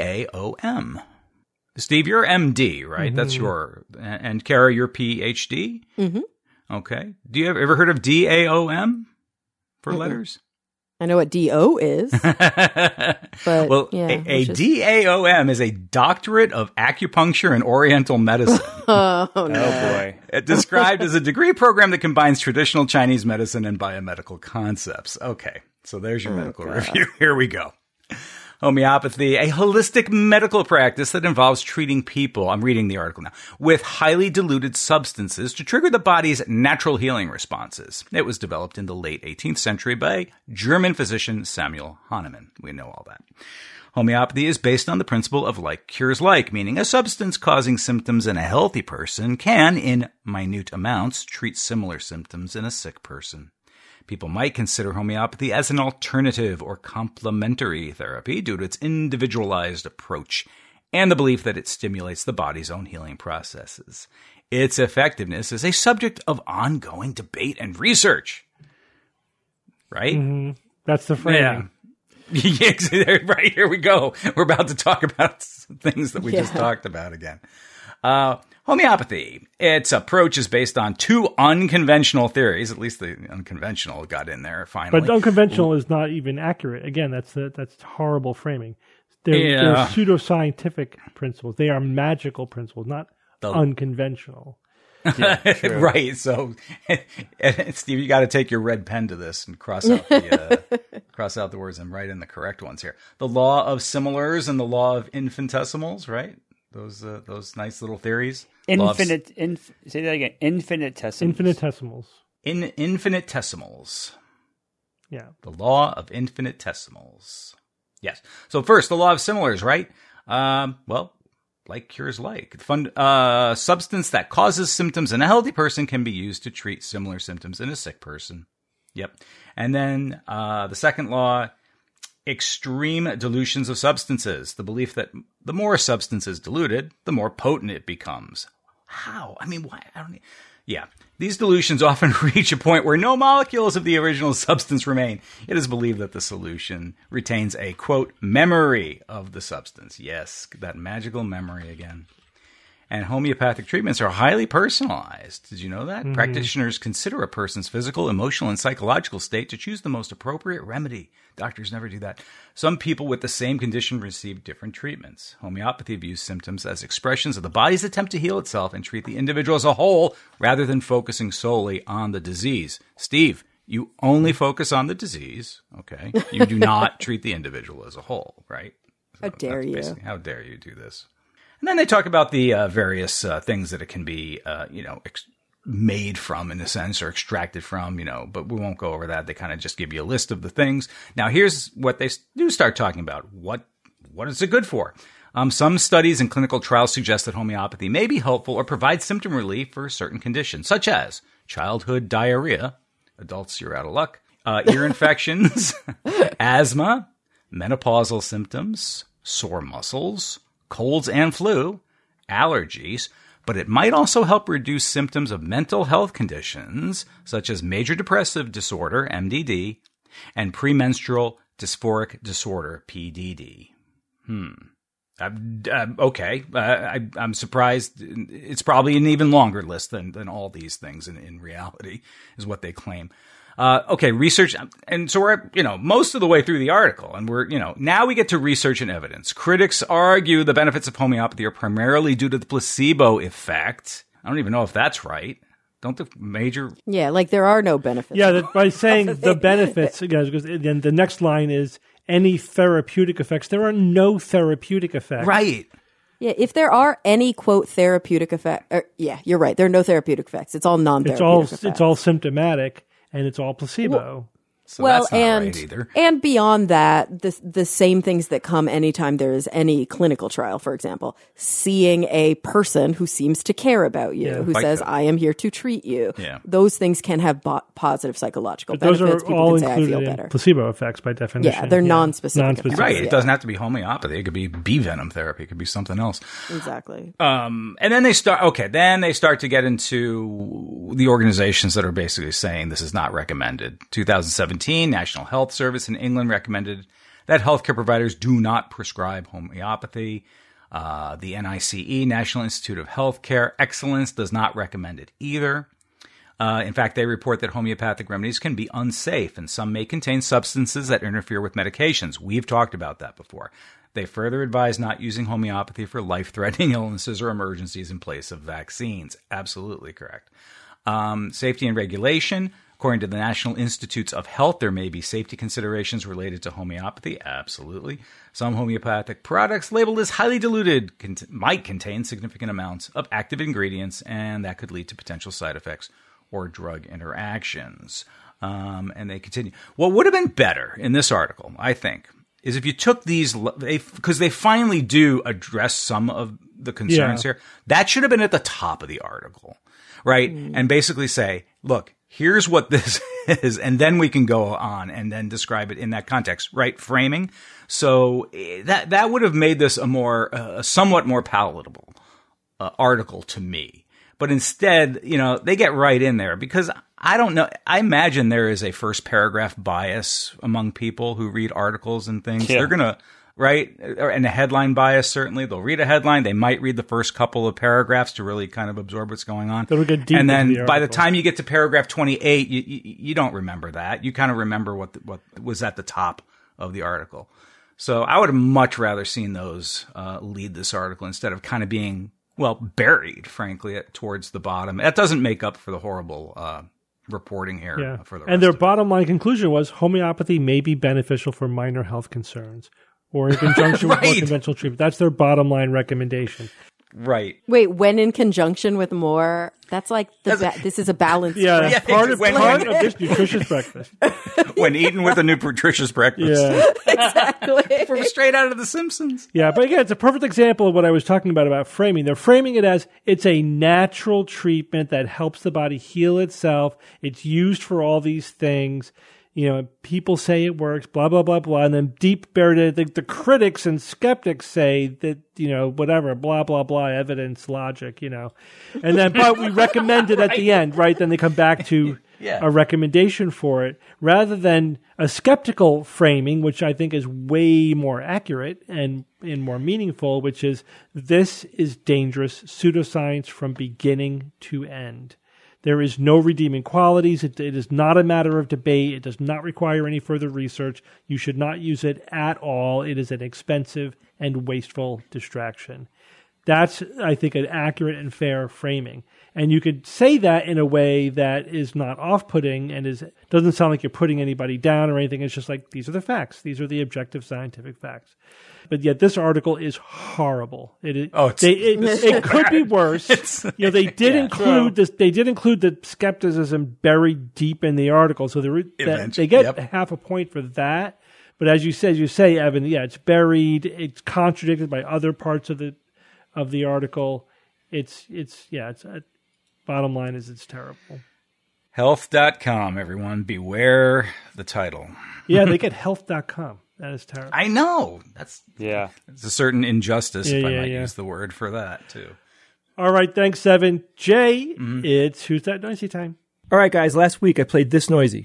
DAOM. Steve, you're MD, right? Mm-hmm. That's and Kara, you're PhD? Mm-hmm. Okay. Do you ever heard of DAOM for letters? I know what DO is. But, well, a DAOM is a Doctorate of Acupuncture and Oriental Medicine. Oh, no. Oh, boy. Described as a degree program that combines traditional Chinese medicine and biomedical concepts. Okay, so there's your medical review. Here we go. Homeopathy, a holistic medical practice that involves treating people, I'm reading the article now, with highly diluted substances to trigger the body's natural healing responses. It was developed in the late 18th century by German physician Samuel Hahnemann. We know all that. Homeopathy is based on the principle of like cures like, meaning a substance causing symptoms in a healthy person can, in minute amounts, treat similar symptoms in a sick person. People might consider homeopathy as an alternative or complementary therapy due to its individualized approach and the belief that it stimulates the body's own healing processes. Its effectiveness is a subject of ongoing debate and research. Right? Mm-hmm. That's the framing. Yeah. Right, here we go. We're about to talk about things that we just talked about again. Homeopathy. Its approach is based on two unconventional theories. At least the unconventional got in there finally. But unconventional is not even accurate. Again, that's horrible framing. They're pseudoscientific principles. They are magical principles, not unconventional. Yeah, right. So, Steve, you got to take your red pen to this and cross out the words and write in the correct ones here. The law of similars and the law of infinitesimals, right? Those nice little theories. say that again. Infinitesimals. Infinitesimals. Yeah. The law of infinitesimals. Yes. So first, the law of similars, right? Like cures like. Substance that causes symptoms in a healthy person can be used to treat similar symptoms in a sick person. Yep. And then the second law, extreme dilutions of substances. The belief that the more a substance is diluted, the more potent it becomes. How? I mean, why? Yeah. These dilutions often reach a point where no molecules of the original substance remain. It is believed that the solution retains a, quote, memory of the substance. Yes, that magical memory again. And homeopathic treatments are highly personalized. Did you know that? Mm-hmm. Practitioners consider a person's physical, emotional, and psychological state to choose the most appropriate remedy. Doctors never do that. Some people with the same condition receive different treatments. Homeopathy views symptoms as expressions of the body's attempt to heal itself and treat the individual as a whole rather than focusing solely on the disease. Steve, you only focus on the disease, okay? You do not treat the individual as a whole, right? How dare you? How dare you do this? And then they talk about the various things that it can be, made from, in a sense, or extracted from, but we won't go over that. They kind of just give you a list of the things. Now, here's what they do start talking about. What is it good for? Some studies and clinical trials suggest that homeopathy may be helpful or provide symptom relief for certain conditions, such as childhood diarrhea. Adults, you're out of luck. Ear infections, asthma, menopausal symptoms, sore muscles, colds and flu, allergies, but it might also help reduce symptoms of mental health conditions such as major depressive disorder, MDD, and premenstrual dysphoric disorder, PDD. Okay. I'm surprised. It's probably an even longer list than all these things in reality, is what they claim. Okay, research. And so we're, most of the way through the article, and we're, now we get to research and evidence. Critics argue the benefits of homeopathy are primarily due to the placebo effect. I don't even know if that's right. Don't the major... Yeah, like there are no benefits. Yeah, by saying the benefits, guys, because then the next line is any therapeutic effects. There are no therapeutic effects. Right. Yeah, if there are any, quote, therapeutic effects, you're right. There are no therapeutic effects. It's all non-therapeutic effects. It's all symptomatic. And it's all placebo. So that's not right either. And beyond that, the same things that come anytime there is any clinical trial, for example, seeing a person who seems to care about you, who says, I am here to treat you. Yeah. Those things can have positive psychological benefits. Those are People all can say, included I feel in better. placebo effects by definition. Yeah, they're non-specific. Right. It doesn't have to be homeopathy. It could be bee venom therapy. It could be something else. Exactly. And then they start to get into the organizations that are basically saying this is not recommended. 2017, National Health Service in England recommended that healthcare providers do not prescribe homeopathy. The NICE, National Institute of Healthcare Excellence, does not recommend it either. In fact, they report that homeopathic remedies can be unsafe, and some may contain substances that interfere with medications. We've talked about that before. They further advise not using homeopathy for life-threatening illnesses or emergencies in place of vaccines. Absolutely correct. Safety and regulation. According to the National Institutes of Health, there may be safety considerations related to homeopathy. Absolutely. Some homeopathic products labeled as highly diluted might contain significant amounts of active ingredients, and that could lead to potential side effects or drug interactions. And they continue. What would have been better in this article, I think, is if you took these, because they finally do address some of the concerns here. That should have been at the top of the article, right? And basically say, look, here's what this is, and then we can go on and then describe it in that context, right? Framing. So that would have made this a somewhat more palatable article to me. But instead, they get right in there because I don't know. I imagine there is a first paragraph bias among people who read articles and things. Yeah. right? And a headline bias, certainly. They'll read a headline. They might read the first couple of paragraphs to really kind of absorb what's going on. They'll get deep and then into the by the article. time you get to paragraph 28, you don't remember that. You kind of remember what was at the top of the article. So I would have much rather seen those lead this article instead of kind of being, well, buried, frankly, towards the bottom. That doesn't make up for the horrible reporting here. Yeah. For the rest And their of it. bottom line conclusion was homeopathy may be beneficial for minor health concerns or in conjunction with more Right. conventional treatment. That's their bottom line recommendation. Right. Wait, when in conjunction with more, that's like this is a balance. Yeah, that's Yeah, part of when- this nutritious breakfast. When eaten with a nutritious breakfast. Yeah. exactly. From straight out of The Simpsons. Yeah, but again, it's a perfect example of what I was talking about framing. They're framing it as it's a natural treatment that helps the body heal itself. It's used for all these things. You know, people say it works, blah, blah, blah, blah. And then deep buried, the critics and skeptics say that, you know, whatever, blah, blah, blah, evidence, logic, you know. And then, but we recommend it at the end, right? Then they come back to Yeah. a recommendation for it rather than a skeptical framing, which I think is way more accurate and more meaningful, which is this is dangerous pseudoscience from beginning to end. There is no redeeming qualities. It is not a matter of debate. It does not require any further research. You should not use it at all. It is an expensive and wasteful distraction. That's, I think, an accurate and fair framing. And you could say that in a way that is not off-putting and doesn't sound like you're putting anybody down or anything. It's just like, these are the facts. These are the objective scientific facts. But yet this article is horrible. It could be worse. They did include this. They did include the skepticism buried deep in the article, so they get half a point for that. But as you say, Evan, yeah, it's buried. It's contradicted by other parts of the article. Bottom line is it's terrible. Health.com, everyone. Beware the title. Yeah, they get health.com. That is terrible. I know. It's a certain injustice, if I might Yeah. use the word for that, too. All right, thanks, Evan. Jay, It's Who's That Noisy time. All right, guys, last week I played This Noisy.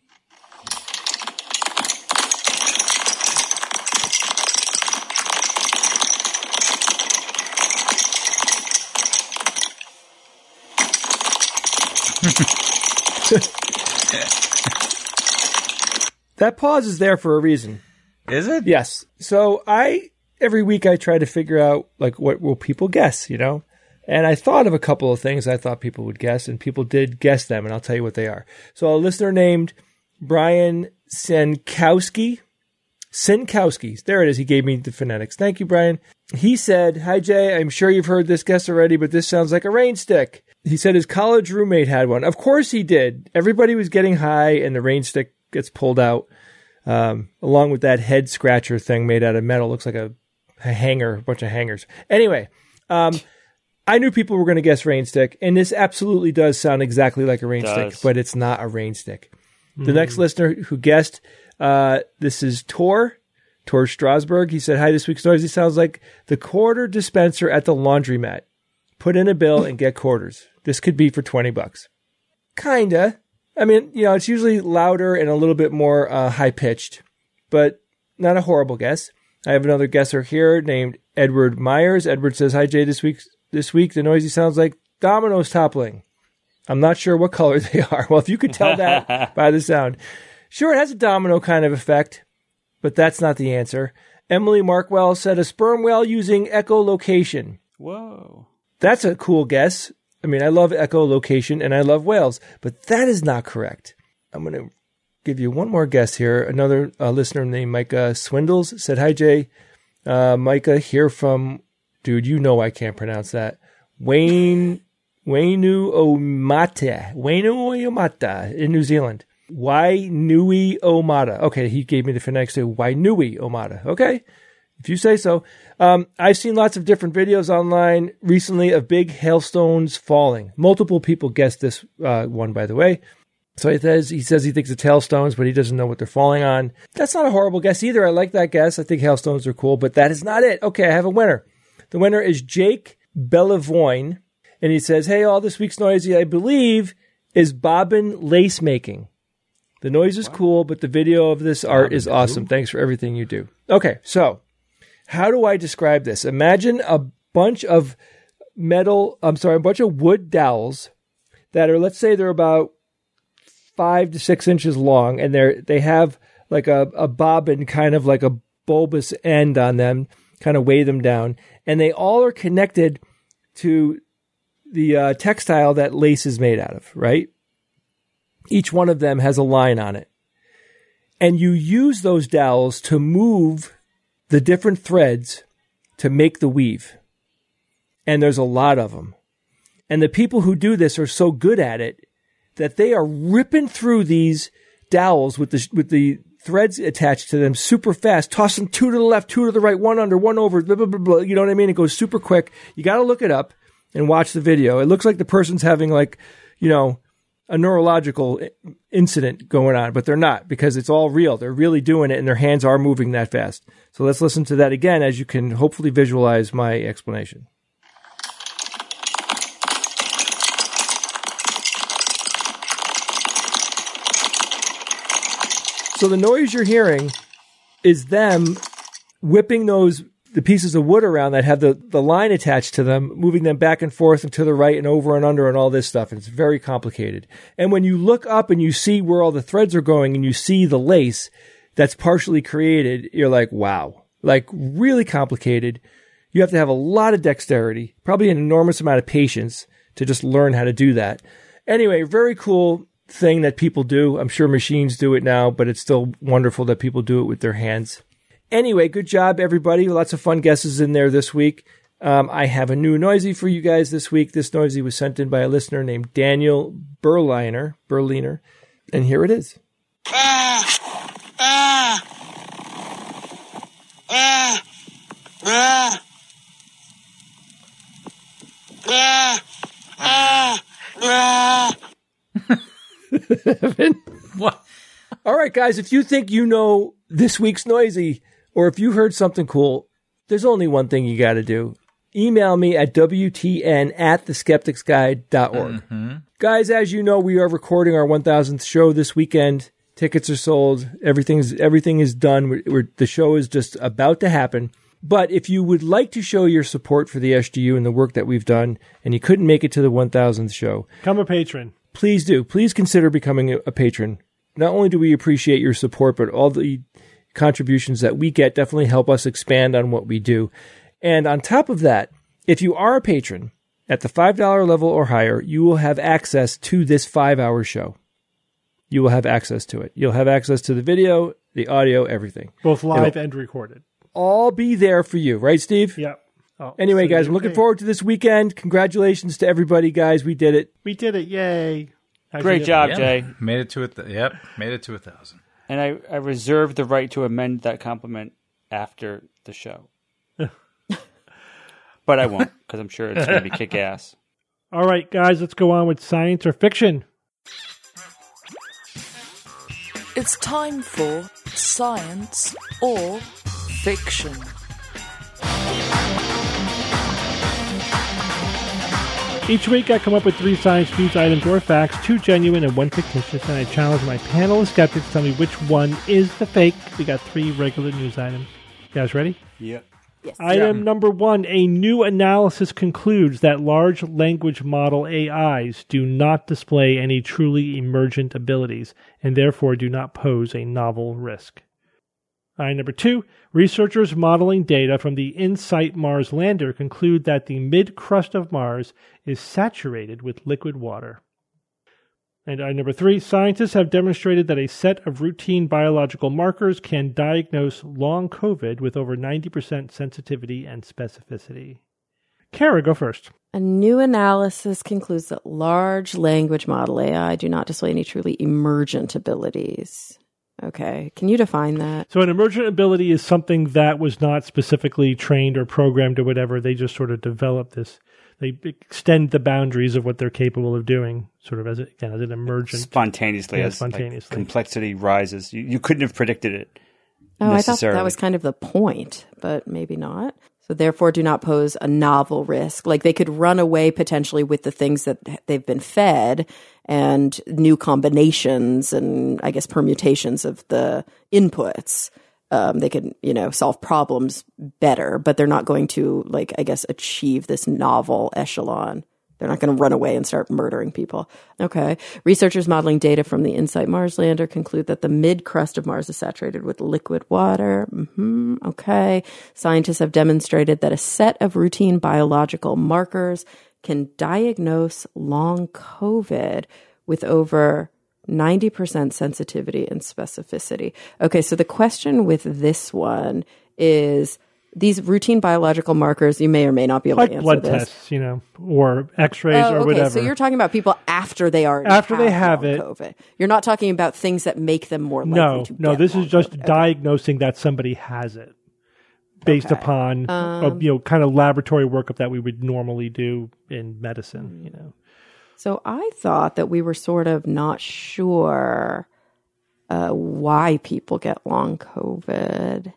That pause is there for a reason. Is it? Yes. So every week I try to figure out, like, what will people guess, you know? And I thought of a couple of things I thought people would guess, and people did guess them, and I'll tell you what they are. So a listener named Brian Sinkowski. There it is. He gave me the phonetics. Thank you, Brian. He said, "Hi, Jay. I'm sure you've heard this guess already, but this sounds like a rain stick." He said his college roommate had one. Of course he did. Everybody was getting high, and the rain stick gets pulled out, along with that head scratcher thing made out of metal. Looks like a hanger, a bunch of hangers. Anyway, I knew people were going to guess rain stick, and this absolutely does sound exactly like a rain stick, but it's not a rain stick. The next listener who guessed, this is Tor Strasberg. He said, "Hi, this week's Noisy sounds like the quarter dispenser at the laundromat. Put in a bill and get quarters. This could be for $20. Kinda. I mean, you know, it's usually louder and a little bit more high-pitched, but not a horrible guess. I have another guesser here named Edward Myers. Edward says, "Hi, Jay, this week the Noisy sounds like dominoes toppling. I'm not sure what color they are." Well, if you could tell that by the sound. Sure, it has a domino kind of effect, but that's not the answer. Emily Markwell said a sperm whale using echolocation. Whoa. That's a cool guess. I mean, I love echolocation and I love whales, but that is not correct. I'm going to give you one more guess here. Another listener named Micah Swindles said, "Hi, Jay. Micah here from, dude, you know I can't pronounce that. Wainuiomata in New Zealand. Wainuiomata. Okay, he gave me the phonetics to Wainuiomata. Okay, if you say so. I've seen lots of different videos online recently of big hailstones falling. Multiple people guessed this one, by the way. So he says he thinks it's hailstones, but he doesn't know what they're falling on. That's not a horrible guess either. I like that guess. I think hailstones are cool, but that is not it. Okay, I have a winner. The winner is Jake Bellavoine, and he says, "Hey, all, this week's Noisy, I believe, is bobbin lace making. The noise is cool, but the video of this art is awesome. Thanks for everything you do." Okay, so How do I describe this? Imagine a bunch of a bunch of wood dowels that are, let's say they're about 5 to 6 inches long, and they have like a bobbin, kind of like a bulbous end on them, kind of weigh them down, and they all are connected to the textile that lace is made out of, right? Each one of them has a line on it. And you use those dowels to move the different threads to make the weave. And there's a lot of them. And the people who do this are so good at it that they are ripping through these dowels with the threads attached to them super fast, tossing 2 to the left, 2 to the right, 1 under, 1 over, blah, blah, blah, blah. You know what I mean? It goes super quick. You got to look it up and watch the video. It looks like the person's having like, a neurological incident going on, but they're not, because it's all real. They're really doing it and their hands are moving that fast. So let's listen to that again, as you can hopefully visualize my explanation. So the noise you're hearing is them whipping the pieces of wood around that have the line attached to them, moving them back and forth and to the right and over and under and all this stuff. And it's very complicated. And when you look up and you see where all the threads are going and you see the lace that's partially created, you're like, wow, like really complicated. You have to have a lot of dexterity, probably an enormous amount of patience to just learn how to do that. Anyway, very cool thing that people do. I'm sure machines do it now, but it's still wonderful that people do it with their hands. Anyway, good job, everybody. Lots of fun guesses in there this week. I have a new noisy for you guys this week. This noisy was sent in by a listener named Daniel Berliner, and here it is. What? All right, guys, if you think you know this week's noisy, or if you heard something cool, there's only one thing you got to do. Email me at wtn@theskepticsguide.org. Mm-hmm. Guys, as you know, we are recording our 1000th show this weekend. Tickets are sold. Everything is done. The show is just about to happen. But if you would like to show your support for the SGU and the work that we've done, and you couldn't make it to the 1000th show, become a patron. Please do. Please consider becoming a patron. Not only do we appreciate your support, but all the contributions that we get definitely help us expand on what we do. And on top of that, if you are a patron at the $5 level or higher, you will have access to this 5-hour show. You will have access to it. You'll have access to the video, the audio, everything. Both live and recorded. All be there for you. Right, Steve? Yep. Oh, anyway, guys, I'm looking forward to this weekend. Congratulations to everybody, guys. We did it. We did it. Yay. Great job, Jay. Made it to it. Made it to 1,000. And I reserve the right to amend that compliment after the show. But I won't, because I'm sure it's going to be kick-ass. All right, guys, let's go on with science or fiction. It's time for science or fiction. Each week I come up with 3 science news items or facts, 2 genuine and 1 fictitious, and I challenge my panel of skeptics to tell me which one is the fake. We got 3 regular news items. You guys ready? Yep. Yes. Item number 1, a new analysis concludes that large language model AIs do not display any truly emergent abilities and therefore do not pose a novel risk. Item number 2, researchers modeling data from the InSight Mars lander conclude that the mid-crust of Mars is saturated with liquid water. And item number 3, scientists have demonstrated that a set of routine biological markers can diagnose long COVID with over 90% sensitivity and specificity. Kara, go first. A new analysis concludes that large language model AI do not display any truly emergent abilities. Okay. Can you define that? So an emergent ability is something that was not specifically trained or programmed or whatever. They just sort of develop this. They extend the boundaries of what they're capable of doing, sort of as an emergent. Spontaneously. Yeah, as spontaneously. Like, complexity rises. You couldn't have predicted it. Oh, I thought that was kind of the point, but maybe not. So therefore do not pose a novel risk. Like they could run away potentially with the things that they've been fed and new combinations and I guess permutations of the inputs they could, solve problems better, but they're not going to, achieve this novel echelon. They're not going to run away and start murdering people. Okay. Researchers modeling data from the InSight Mars lander conclude that the mid-crust of Mars is saturated with liquid water. Okay. Scientists have demonstrated that a set of routine biological markers can diagnose long COVID with over 90% sensitivity and specificity. Okay, so the question with this one is these routine biological markers, you may or may not be able to answer blood this. tests, or x-rays or whatever. So you're talking about people after they already have it. COVID. You're not talking about things that make them more likely to get No, this is just COVID. diagnosing that somebody has it based upon kind of laboratory workup that we would normally do in medicine, So I thought that we were sort of not sure why people get long COVID.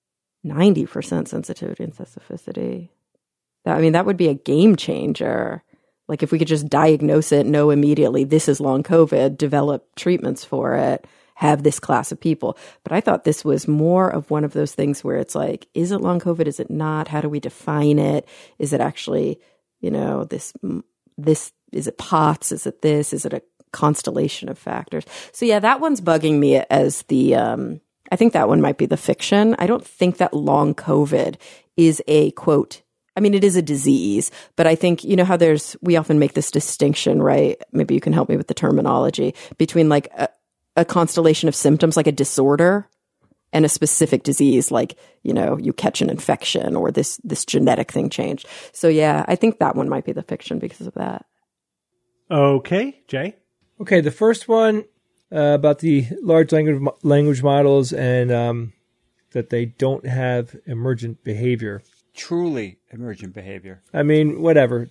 90% sensitivity and specificity. That would be a game changer. Like if we could just diagnose it, know immediately this is long COVID, develop treatments for it, have this class of people. But I thought this was more of one of those things where it's like, is it long COVID? Is it not? How do we define it? Is it actually, this, is it POTS? Is it this? Is it a constellation of factors? So yeah, that one's bugging me as the, I think that one might be the fiction. I don't think that long COVID is a quote. It is a disease, but I think, how we often make this distinction, right? Maybe you can help me with the terminology between like a constellation of symptoms, like a disorder, and a specific disease, like, you catch an infection or this genetic thing changed. So yeah, I think that one might be the fiction because of that. Okay, Jay? Okay, the first one about the large language models and that they don't have emergent behavior. Truly emergent behavior. Whatever.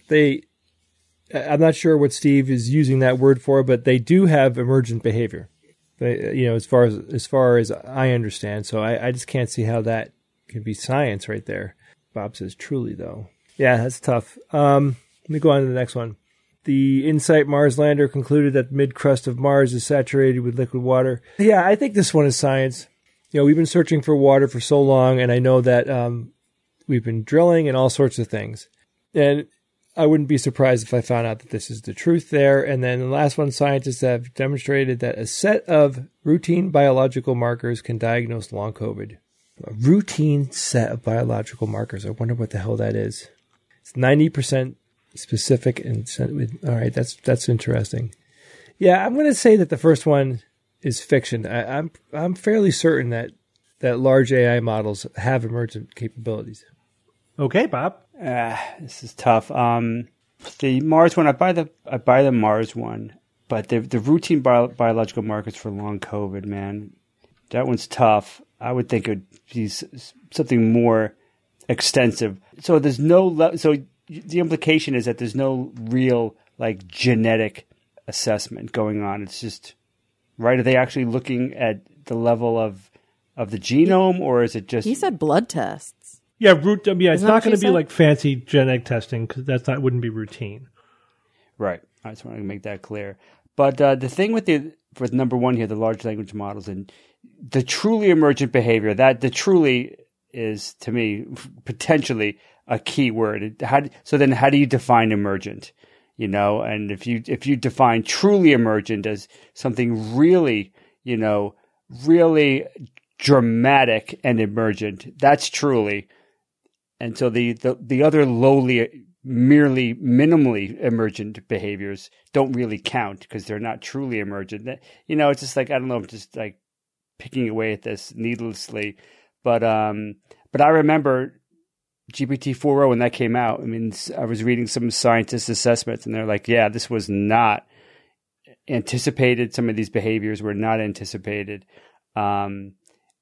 I'm not sure what Steve is using that word for, but they do have emergent behavior. As far as I understand. So I just can't see how that can be science right there. Bob says truly, though. Yeah, that's tough. Let me go on to the next one. The InSight Mars lander concluded that the mid-crust of Mars is saturated with liquid water. Yeah, I think this one is science. We've been searching for water for so long, and I know that we've been drilling and all sorts of things. And I wouldn't be surprised if I found out that this is the truth there. And then the last one, scientists have demonstrated that a set of routine biological markers can diagnose long COVID. A routine set of biological markers. I wonder what the hell that is. It's 90% specific and all right, that's interesting. Yeah, I'm going to say that the first one is fiction. I'm fairly certain that large AI models have emergent capabilities. Okay, Bob. This is tough. The Mars one, I buy the Mars one, but the routine biological markers for long COVID, man, that one's tough. I would think it would be something more extensive. So there's no so the implication is that there's no real like genetic assessment going on. It's just right. Are they actually looking at the level of the genome, or is it just? He said blood tests. Yeah, it's not going to be like fancy genetic testing because wouldn't be routine. Right. I just want to make that clear. But the thing with number one here, the large language models and the truly emergent behavior, that the truly is to me potentially a key word. So then how do you define emergent? And if you define truly emergent as something really, really dramatic and emergent, that's truly. And so the other lowly, merely minimally emergent behaviors don't really count because they're not truly emergent. It's just like, I don't know, I'm just like picking away at this needlessly. But I remember GPT-4o when that came out. I was reading some scientists' assessments and they're like, yeah, this was not anticipated. Some of these behaviors were not anticipated. And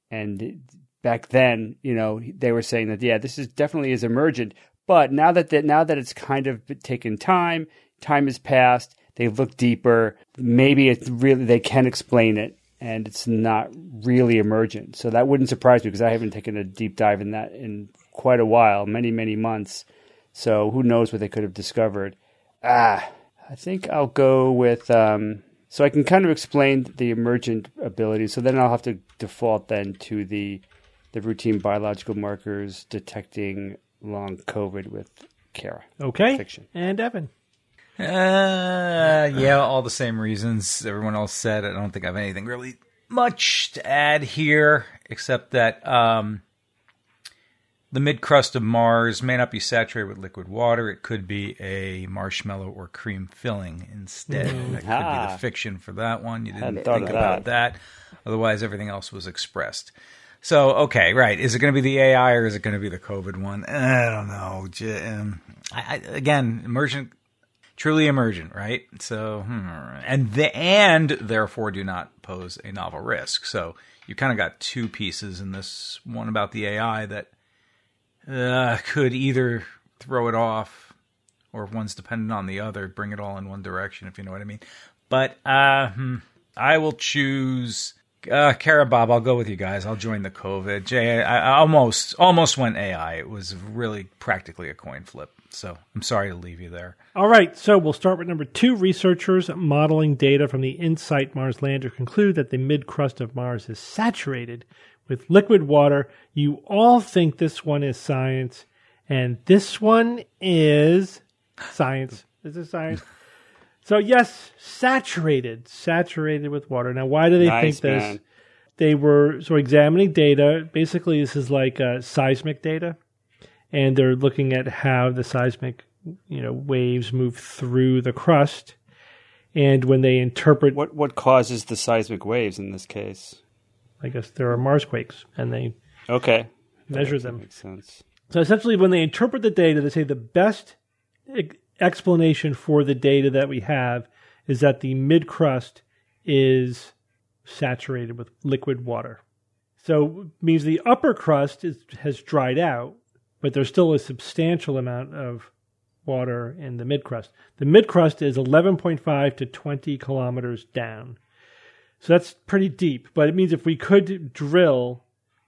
back then, they were saying that, yeah, this is definitely is emergent. But now that it's kind of taken time has passed, they've looked deeper, maybe it's really, they can explain it and it's not really emergent. So that wouldn't surprise me because I haven't taken a deep dive in that in quite a while, many, many months. So who knows what they could have discovered. I think I'll go with, so I can kind of explain the emergent abilities. So then I'll have to default then to the the routine biological markers detecting long COVID with Kara. Okay. Fiction. And Evan. Yeah, all the same reasons everyone else said. I don't think I have anything really much to add here, except that the mid-crust of Mars may not be saturated with liquid water. It could be a marshmallow or cream filling instead. That could be the fiction for that one. You didn't think about that. Otherwise, everything else was expressed. So, okay, right. Is it going to be the AI or is it going to be the COVID one? I don't know. Again, emergent, truly emergent, right? So, and therefore do not pose a novel risk. So you kind of got two pieces in this one about the AI that could either throw it off, or if one's dependent on the other, bring it all in one direction, if you know what I mean. But I will choose Kara, Bob. I'll go with you guys. I'll join the COVID. Jay, I almost went AI. It was really practically a coin flip. So I'm sorry to leave you there. All right, so we'll start with number 2. Researchers modeling data from the InSight Mars lander conclude that the mid-crust of Mars is saturated with liquid water. You all think this one is science, and this one is science. This is science. So yes, saturated with water. Now, why do they think this? Man. They were examining data. Basically, this is like seismic data, and they're looking at how the seismic, waves move through the crust. And when they interpret what causes the seismic waves in this case? I guess there are Marsquakes, and they measure them. Makes sense. So essentially, when they interpret the data, they say the best explanation for the data that we have is that the mid-crust is saturated with liquid water. So it means the upper crust has dried out, but there's still a substantial amount of water in the mid-crust. The mid-crust is 11.5 to 20 kilometers down. So that's pretty deep, but it means if we could drill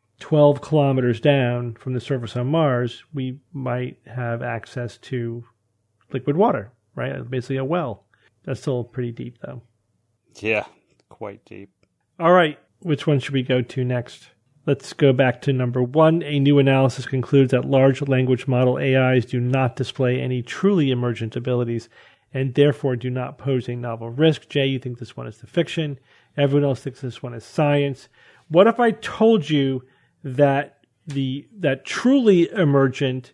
12 kilometers down from the surface on Mars, we might have access to liquid water, right? Basically a well. That's still pretty deep, though. Yeah, quite deep. All right, which one should we go to next? Let's go back to number 1. A new analysis concludes that large language model AIs do not display any truly emergent abilities and therefore do not pose a novel risk. Jay, you think this one is the fiction. Everyone else thinks this one is science. What if I told you that that truly emergent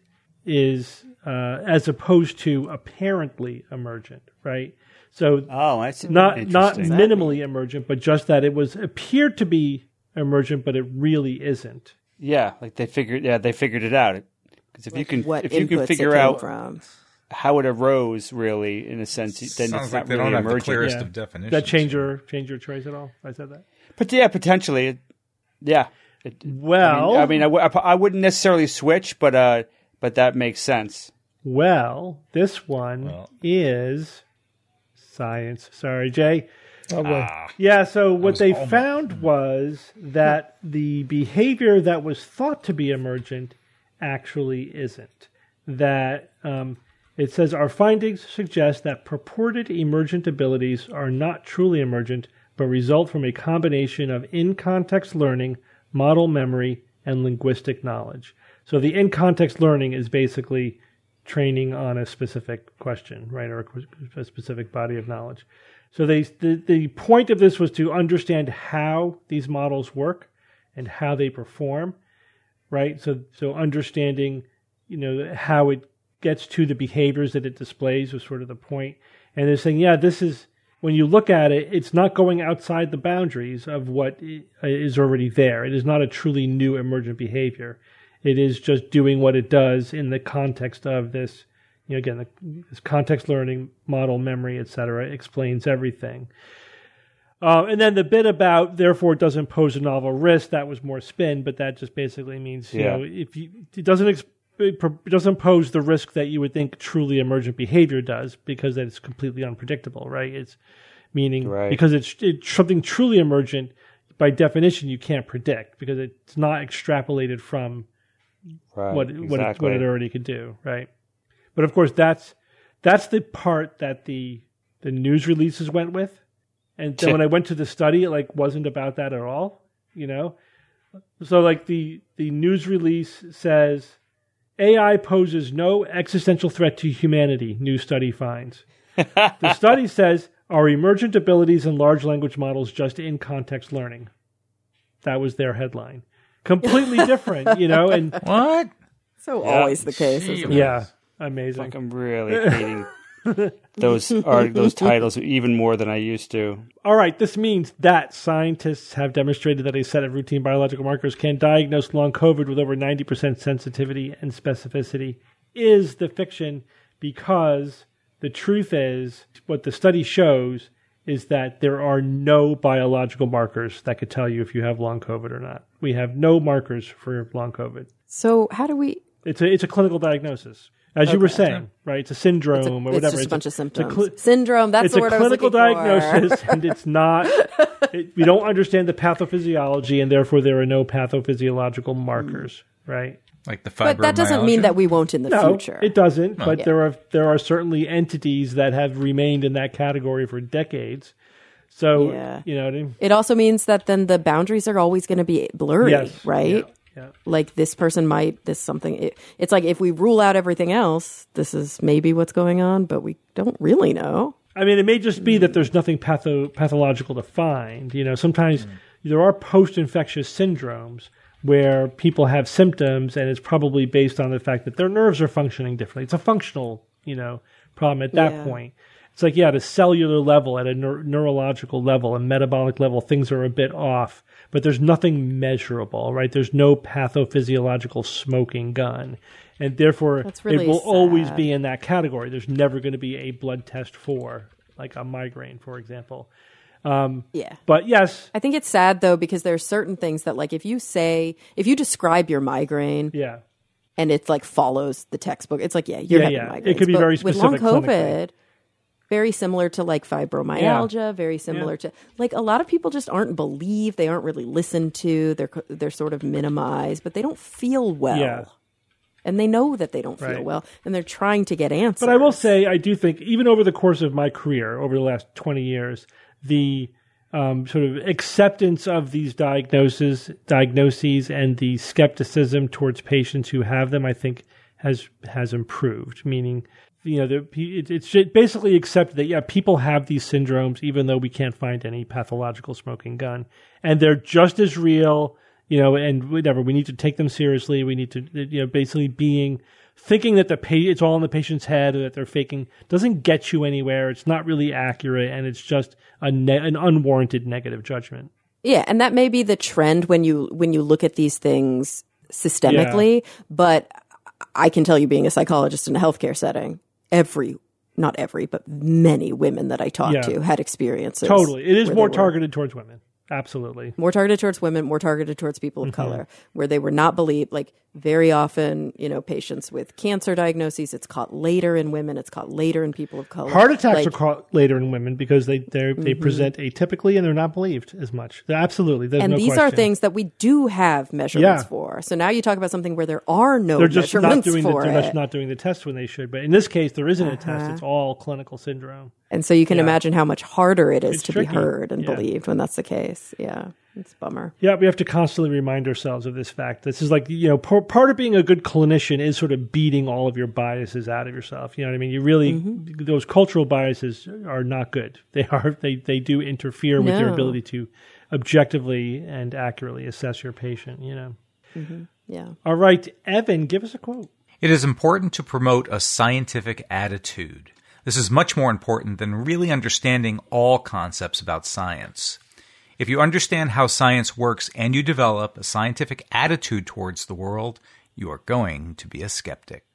is as opposed to apparently emergent, right? So that's not interesting. minimally emergent, but just that it appeared to be emergent, but it really isn't. Yeah, like they figured it out. Because if you can figure it out from. how it arose, really, in a sense, then Sounds it's like not they really don't have the emergent. clearest of definitions. That change your choice at all? If I said that. But yeah, potentially, yeah. Well, I mean, I wouldn't necessarily switch, but that makes sense. Well, this one is science. Sorry, Jay. Oh, boy. Yeah, so what they found was that the behavior that was thought to be emergent actually isn't. That it says our findings suggest that purported emergent abilities are not truly emergent, but result from a combination of in-context learning, model memory, and linguistic knowledge. So the in-context learning is basically training on a specific question, right, or a specific body of knowledge. So the point of this was to understand how these models work and how they perform, right? So understanding, how it gets to the behaviors that it displays was sort of the point. And they're saying, yeah, this is, when you look at it, it's not going outside the boundaries of what is already there. It is not a truly new emergent behavior. It is just doing what it does in the context of this, again, this context learning, model memory, etc. explains everything. And then the bit about, therefore, it doesn't pose a novel risk, that was more spin, but that just basically means, it doesn't pose the risk that you would think truly emergent behavior does, because it's completely unpredictable, right? It's meaning because it's something truly emergent, by definition, you can't predict because it's not extrapolated from what it already could do, right? But of course, that's the part that the news releases went with, and then when I went to the study, it wasn't about that at all, So like the news release says, AI poses no existential threat to humanity, new study finds. The study says, are emergent abilities in large language models just in-context learning? That was their headline. Completely different, and What? So always the case, isn't it? yeah, amazing. Like I'm really hating those titles even more than I used to. All right, this means that scientists have demonstrated that a set of routine biological markers can diagnose long COVID with over 90% sensitivity and specificity is the fiction, because the truth is, what the study shows is that there are no biological markers that could tell you if you have long COVID or not. We have no markers for long COVID. So how do we... It's a clinical diagnosis. As you were saying, right? It's a syndrome or whatever. It's just a bunch of symptoms. Syndrome, that's the word I was looking for. It's a clinical diagnosis, and it's not... we don't understand the pathophysiology, and therefore there are no pathophysiological markers, right? Like the fibromyalgia? But that doesn't mean that we won't in the future. It doesn't, but there are certainly entities that have remained in that category for decades. So, you know what I mean? It also means that then the boundaries are always going to be blurry, right? Yeah. Like this person something. It's like if we rule out everything else, this is maybe what's going on, but we don't really know. I mean, it may just be that there's nothing pathological to find. Sometimes there are post-infectious syndromes where people have symptoms, and it's probably based on the fact that their nerves are functioning differently. It's a functional, problem at that point. It's like, at a cellular level, at a neurological level, a metabolic level, things are a bit off, but there's nothing measurable, right? There's no pathophysiological smoking gun. And therefore, really it will sad. always be in that category. There's never going to be a blood test for, like, a migraine, for example. But yes. I think it's sad, though, because there are certain things that, like, if you describe your migraine, and it's like follows the textbook, it's like, you're having migraines. It could be but very specific with long COVID, clinically. very similar to like fibromyalgia, very similar to like a lot of people just aren't believed. They aren't really listened to. They're sort of minimized, but they don't feel well. Yeah. And they know that they don't feel well, and they're trying to get answers. But I will say, I do think, even over the course of my career, over the last 20 years, the sort of acceptance of these diagnoses and the skepticism towards patients who have them, I think, has improved. Meaning, it's basically accepted that, people have these syndromes, even though we can't find any pathological smoking gun. And they're just as real, and whatever. We need to take them seriously. We need to, basically thinking that it's all in the patient's head or that they're faking doesn't get you anywhere. It's not really accurate, and it's just an unwarranted negative judgment. Yeah, and that may be the trend when you look at these things systemically. But I can tell you, being a psychologist in a healthcare setting, not every, but many women that I talked to had experiences. Totally, it is more targeted towards women. Absolutely. More targeted towards women, more targeted towards people of color, where they were not believed. Like very often, patients with cancer diagnoses, it's caught later in women, it's caught later in people of color. Heart attacks are caught later in women because they present atypically and they're not believed as much. Absolutely. There's no these question. are things that we do have measurements for. So now you talk about something where there are no measurements for it. They're just not doing the test when they should. But in this case, there isn't a test. It's all clinical syndrome. And so you can imagine how much harder it is to tricky. be heard and believed when that's the case. Yeah, it's a bummer. Yeah, we have to constantly remind ourselves of this fact. This is like, part of being a good clinician is sort of beating all of your biases out of yourself. You know what I mean? You really, those cultural biases are not good. They do interfere with your ability to objectively and accurately assess your patient, Yeah. All right, Evan, give us a quote. It is important to promote a scientific attitude. This is much more important than really understanding all concepts about science. If you understand how science works and you develop a scientific attitude towards the world, you are going to be a skeptic.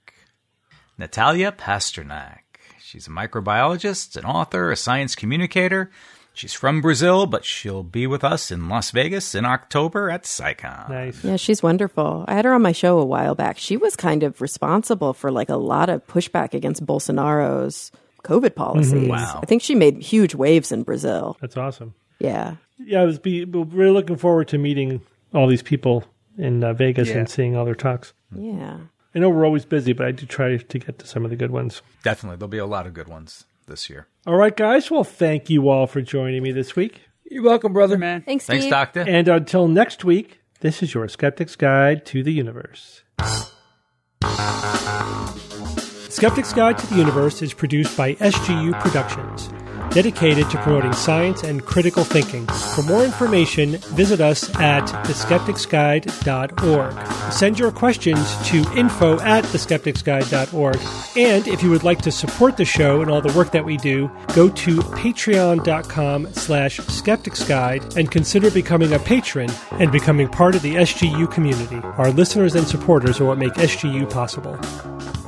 Natalia Pasternak. She's a microbiologist, an author, a science communicator. She's from Brazil, but she'll be with us in Las Vegas in October at SciCon. Nice. Yeah, she's wonderful. I had her on my show a while back. She was kind of responsible for like a lot of pushback against Bolsonaro's COVID policies. Wow. I think she made huge waves in Brazil. That's awesome. Yeah. Yeah, we're really looking forward to meeting all these people in Vegas and seeing all their talks. Yeah. I know we're always busy, but I do try to get to some of the good ones. Definitely. There'll be a lot of good ones this year. All right, guys. Well, thank you all for joining me this week. You're welcome, brother. Man. Thanks, Thanks, Steve. Doctor. And until next week, This is your Skeptic's Guide to the Universe. Skeptic's Guide to the Universe is produced by SGU Productions, dedicated to promoting science and critical thinking. For more information, visit us at theskepticsguide.org. Send your questions to info@theskepticsguide.org. And if you would like to support the show and all the work that we do, go to patreon.com/skepticsguide and consider becoming a patron and becoming part of the SGU community. Our listeners and supporters are what make SGU possible.